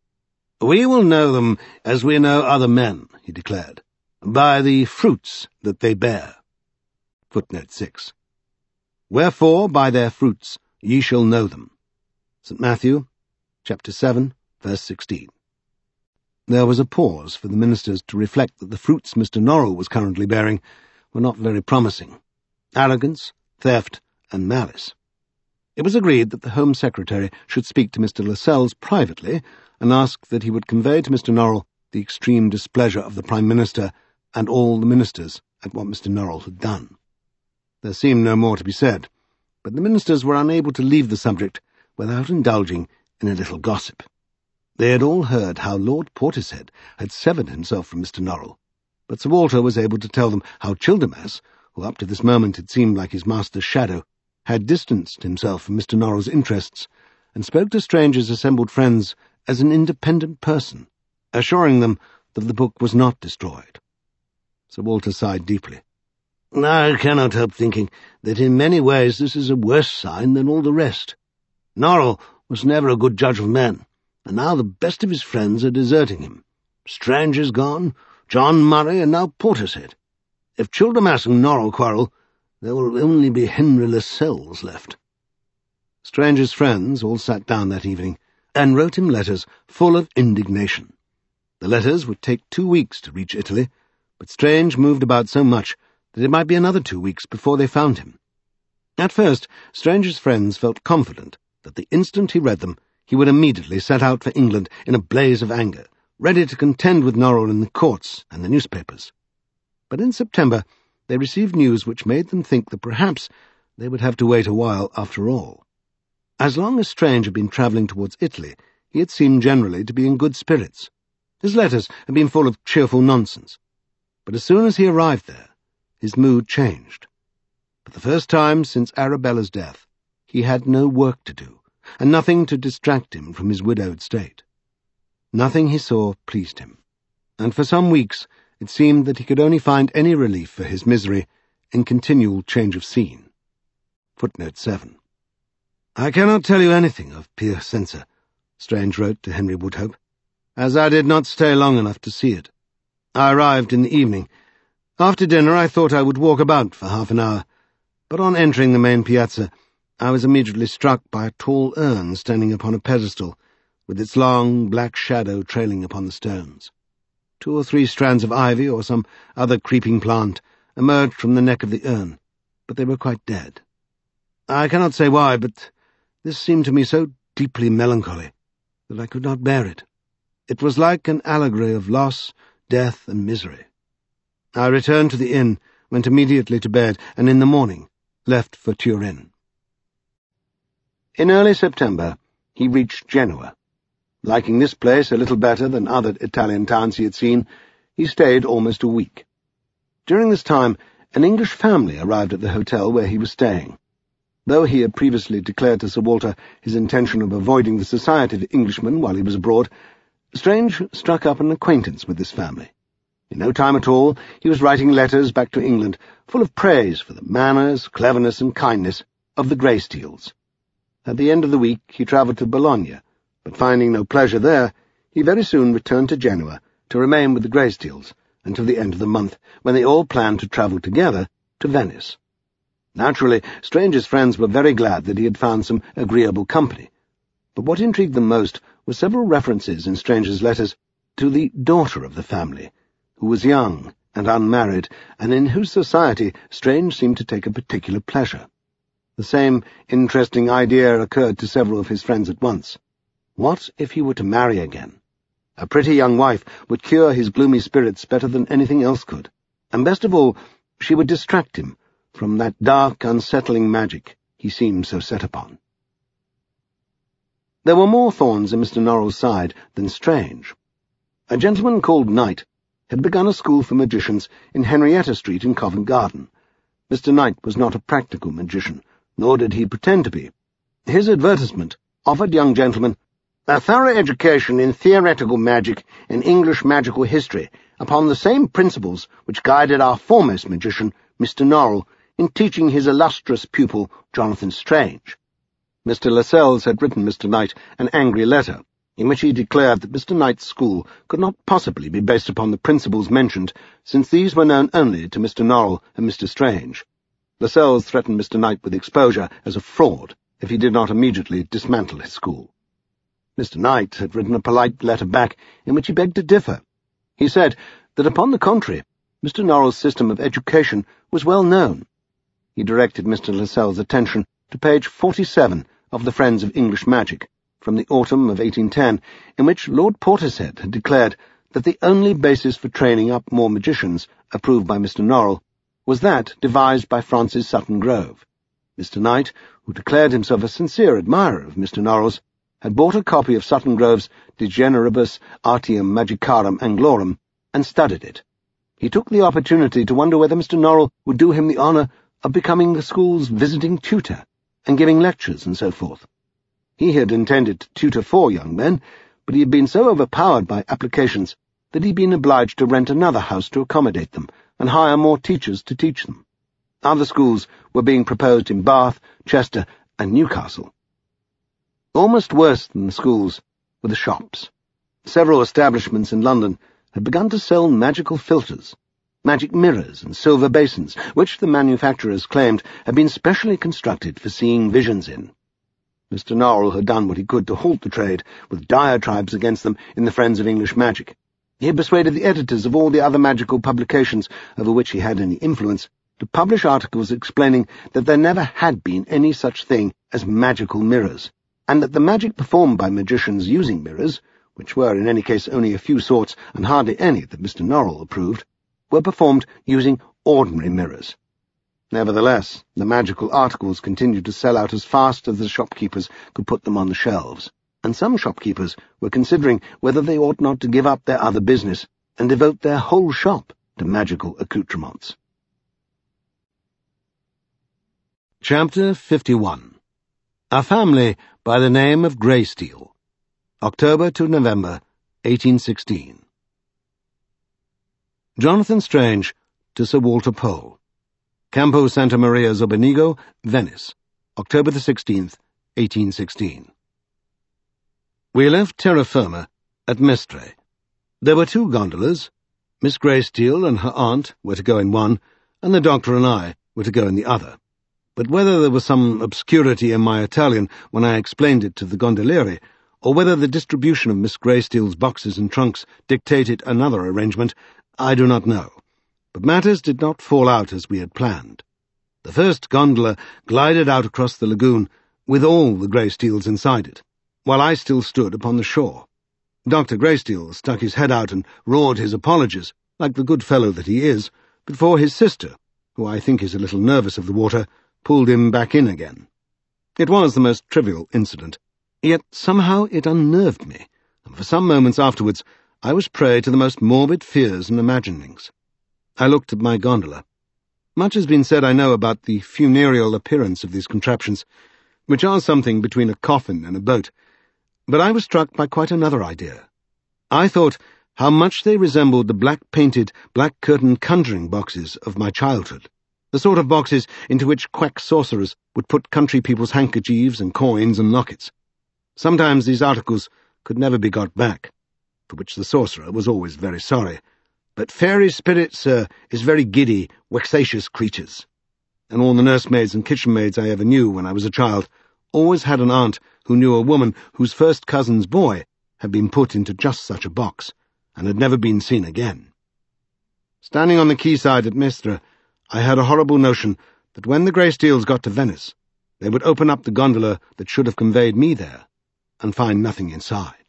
"We will know them as we know other men," he declared, "by the fruits that they bear." Footnote 6. "Wherefore by their fruits ye shall know them." St. Matthew, chapter 7, verse 16. There was a pause for the ministers to reflect that the fruits Mr. Norrell was currently bearing were not very promising: arrogance, theft, and malice. It was agreed that the Home Secretary should speak to Mr. Lascelles privately and ask that he would convey to Mr. Norrell the extreme displeasure of the Prime Minister and all the ministers at what Mr. Norrell had done. There seemed no more to be said, but the ministers were unable to leave the subject without indulging in a little gossip. They had all heard how Lord Portishead had severed himself from Mr. Norrell, but Sir Walter was able to tell them how Childermas, who up to this moment had seemed like his master's shadow, had distanced himself from Mr. Norrell's interests, and spoke to Strange's assembled friends as an independent person, assuring them that the book was not destroyed. Sir Walter sighed deeply. "I cannot help thinking that in many ways this is a worse sign than all the rest. Norrell was never a good judge of men, and now the best of his friends are deserting him. Strange is gone, John Murray, and now Portishead. If Childermas and Norrell quarrel, there will only be Henry Lascelles left." Strange's friends all sat down that evening and wrote him letters full of indignation. The letters would take 2 weeks to reach Italy, but Strange moved about so much that it might be another 2 weeks before they found him. At first, Strange's friends felt confident that the instant he read them, he would immediately set out for England in a blaze of anger, ready to contend with Norrell in the courts and the newspapers. But in September, they received news which made them think that perhaps they would have to wait a while after all. As long as Strange had been travelling towards Italy, he had seemed generally to be in good spirits. His letters had been full of cheerful nonsense. But as soon as he arrived there, his mood changed. For the first time since Arabella's death, he had no work to do, and nothing to distract him from his widowed state. Nothing he saw pleased him, and for some weeks it seemed that he could only find any relief for his misery in continual change of scene. Footnote 7. "I cannot tell you anything of Piacenza," Strange wrote to Henry Woodhope, "as I did not stay long enough to see it. I arrived in the evening. After dinner I thought I would walk about for half an hour, but on entering the main piazza I was immediately struck by a tall urn standing upon a pedestal, with its long black shadow trailing upon the stones. 2 or 3 strands of ivy or some other creeping plant emerged from the neck of the urn, but they were quite dead. I cannot say why, but this seemed to me so deeply melancholy that I could not bear it. It was like an allegory of loss, death, and misery. I returned to the inn, went immediately to bed, and in the morning left for Turin." In early September he reached Genoa. Liking this place a little better than other Italian towns he had seen, he stayed almost a week. During this time, an English family arrived at the hotel where he was staying. Though he had previously declared to Sir Walter his intention of avoiding the society of Englishmen while he was abroad, Strange struck up an acquaintance with this family. In no time at all, he was writing letters back to England, full of praise for the manners, cleverness, and kindness of the Greysteels. At the end of the week he travelled to Bologna, but finding no pleasure there, he very soon returned to Genoa to remain with the Greysteels until the end of the month, when they all planned to travel together to Venice. Naturally, Strange's friends were very glad that he had found some agreeable company, but what intrigued them most were several references in Strange's letters to the daughter of the family, who was young and unmarried, and in whose society Strange seemed to take a particular pleasure. The same interesting idea occurred to several of his friends at once. What if he were to marry again? A pretty young wife would cure his gloomy spirits better than anything else could, and best of all, she would distract him from that dark, unsettling magic he seemed so set upon. There were more thorns in Mr. Norrell's side than Strange. A gentleman called Knight, had begun a school for magicians in Henrietta Street in Covent Garden. Mr. Knight was not a practical magician, nor did he pretend to be. His advertisement offered young gentlemen a thorough education in theoretical magic and English magical history upon the same principles which guided our foremost magician, Mr. Norrell, in teaching his illustrious pupil, Jonathan Strange. Mr. Lascelles had written Mr. Knight an angry letter, in which he declared that Mr. Knight's school could not possibly be based upon the principles mentioned, since these were known only to Mr. Norrell and Mr. Strange. Lascelles threatened Mr. Knight with exposure as a fraud if he did not immediately dismantle his school. Mr. Knight had written a polite letter back in which he begged to differ. He said that, upon the contrary, Mr. Norrell's system of education was well known. He directed Mr. Lascelles' attention to page 47 of the Friends of English Magic, from the autumn of 1810, in which Lord Portishead had declared that the only basis for training up more magicians, approved by Mr. Norrell, was that devised by Francis Sutton Grove. Mr. Knight, who declared himself a sincere admirer of Mr. Norrell's, had bought a copy of Sutton Grove's De Generibus Artium Magicarum Anglorum and studied it. He took the opportunity to wonder whether Mr. Norrell would do him the honour of becoming the school's visiting tutor and giving lectures and so forth. He had intended to tutor 4 young men, but he had been so overpowered by applications that he had been obliged to rent another house to accommodate them and hire more teachers to teach them. Other schools were being proposed in Bath, Chester, and Newcastle. Almost worse than the schools were the shops. Several establishments in London had begun to sell magical filters, magic mirrors and silver basins, which the manufacturers claimed had been specially constructed for seeing visions in. Mr. Norrell had done what he could to halt the trade, with diatribes against them in the Friends of English Magic. He had persuaded the editors of all the other magical publications over which he had any influence to publish articles explaining that there never had been any such thing as magical mirrors, and that the magic performed by magicians using mirrors, which were in any case only a few sorts and hardly any that Mr. Norrell approved, were performed using ordinary mirrors. Nevertheless, the magical articles continued to sell out as fast as the shopkeepers could put them on the shelves, and some shopkeepers were considering whether they ought not to give up their other business and devote their whole shop to magical accoutrements. Chapter 51. A Family by the Name of Greysteel. October to November, 1816. Jonathan Strange to Sir Walter Pole. Campo Santa Maria Zobenigo, Venice, October the 16th, 1816. We left terra firma at Mestre. There were 2 gondolas. Miss Greysteel and her aunt were to go in one, and the doctor and I were to go in the other. But whether there was some obscurity in my Italian when I explained it to the gondolieri, or whether the distribution of Miss Greysteel's boxes and trunks dictated another arrangement, I do not know. But matters did not fall out as we had planned. The first gondola glided out across the lagoon, with all the Greysteels inside it, while I still stood upon the shore. Dr. Greysteel stuck his head out and roared his apologies, like the good fellow that he is, before his sister, who I think is a little nervous of the water, pulled him back in again. It was the most trivial incident, yet somehow it unnerved me, and for some moments afterwards I was prey to the most morbid fears and imaginings. I looked at my gondola. Much has been said, I know, about the funereal appearance of these contraptions, which are something between a coffin and a boat, but I was struck by quite another idea. I thought how much they resembled the black-painted, black-curtained conjuring boxes of my childhood, the sort of boxes into which quack sorcerers would put country people's handkerchiefs and coins and lockets. Sometimes these articles could never be got back, for which the sorcerer was always very sorry. But fairy spirits, sir, is very giddy, vexatious creatures. And all the nursemaids and kitchenmaids I ever knew when I was a child always had an aunt who knew a woman whose first cousin's boy had been put into just such a box, and had never been seen again. Standing on the quayside at Mestre, I had a horrible notion that when the Greysteels got to Venice, they would open up the gondola that should have conveyed me there, and find nothing inside.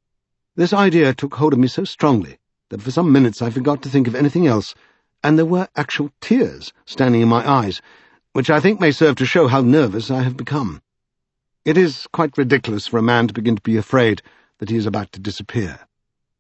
This idea took hold of me so strongly that for some minutes I forgot to think of anything else, and there were actual tears standing in my eyes, which I think may serve to show how nervous I have become. It is quite ridiculous for a man to begin to be afraid that he is about to disappear.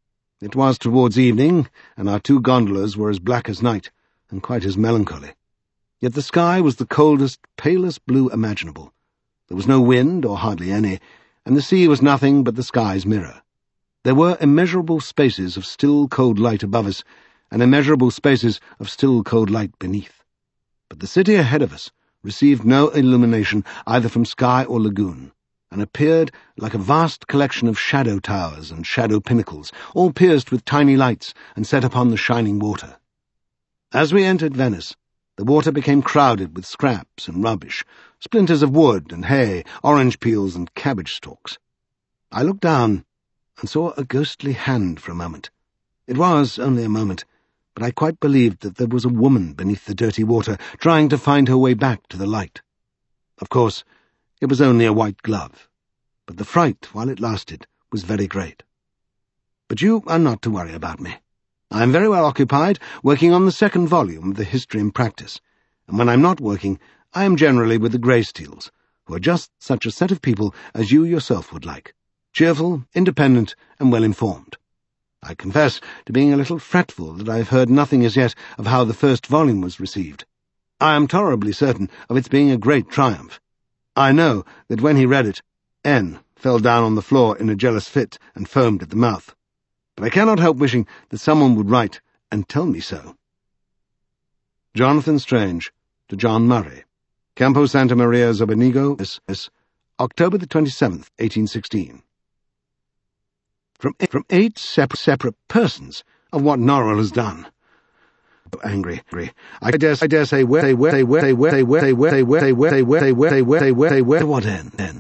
It was towards evening, and our 2 gondolas were as black as night, and quite as melancholy. Yet the sky was the coldest, palest blue imaginable. There was no wind, or hardly any, and the sea was nothing but the sky's mirror. There were immeasurable spaces of still cold light above us, and immeasurable spaces of still cold light beneath. But the city ahead of us received no illumination either from sky or lagoon, and appeared like a vast collection of shadow towers and shadow pinnacles, all pierced with tiny lights and set upon the shining water. As we entered Venice, the water became crowded with scraps and rubbish, splinters of wood and hay, orange peels and cabbage stalks. I looked down and saw a ghostly hand for a moment. It was only a moment, but I quite believed that there was a woman beneath the dirty water, trying to find her way back to the light. Of course, it was only a white glove, but the fright, while it lasted, was very great. But you are not to worry about me. I am very well occupied, working on the 2nd volume of the History in Practice, and when I'm not working, I am generally with the Greysteels, who are just such a set of people as you yourself would like, cheerful, independent, and well-informed. I confess to being a little fretful that I have heard nothing as yet of how the 1st volume was received. I am tolerably certain of its being a great triumph. I know that when he read it, N fell down on the floor in a jealous fit and foamed at the mouth. But I cannot help wishing that someone would write and tell me so. Jonathan Strange to John Murray, Campo Santa Maria Zobenigo, October the 27th, 1816. From 8 separate persons of what Norrell has done. Angry. I dare say, to what end?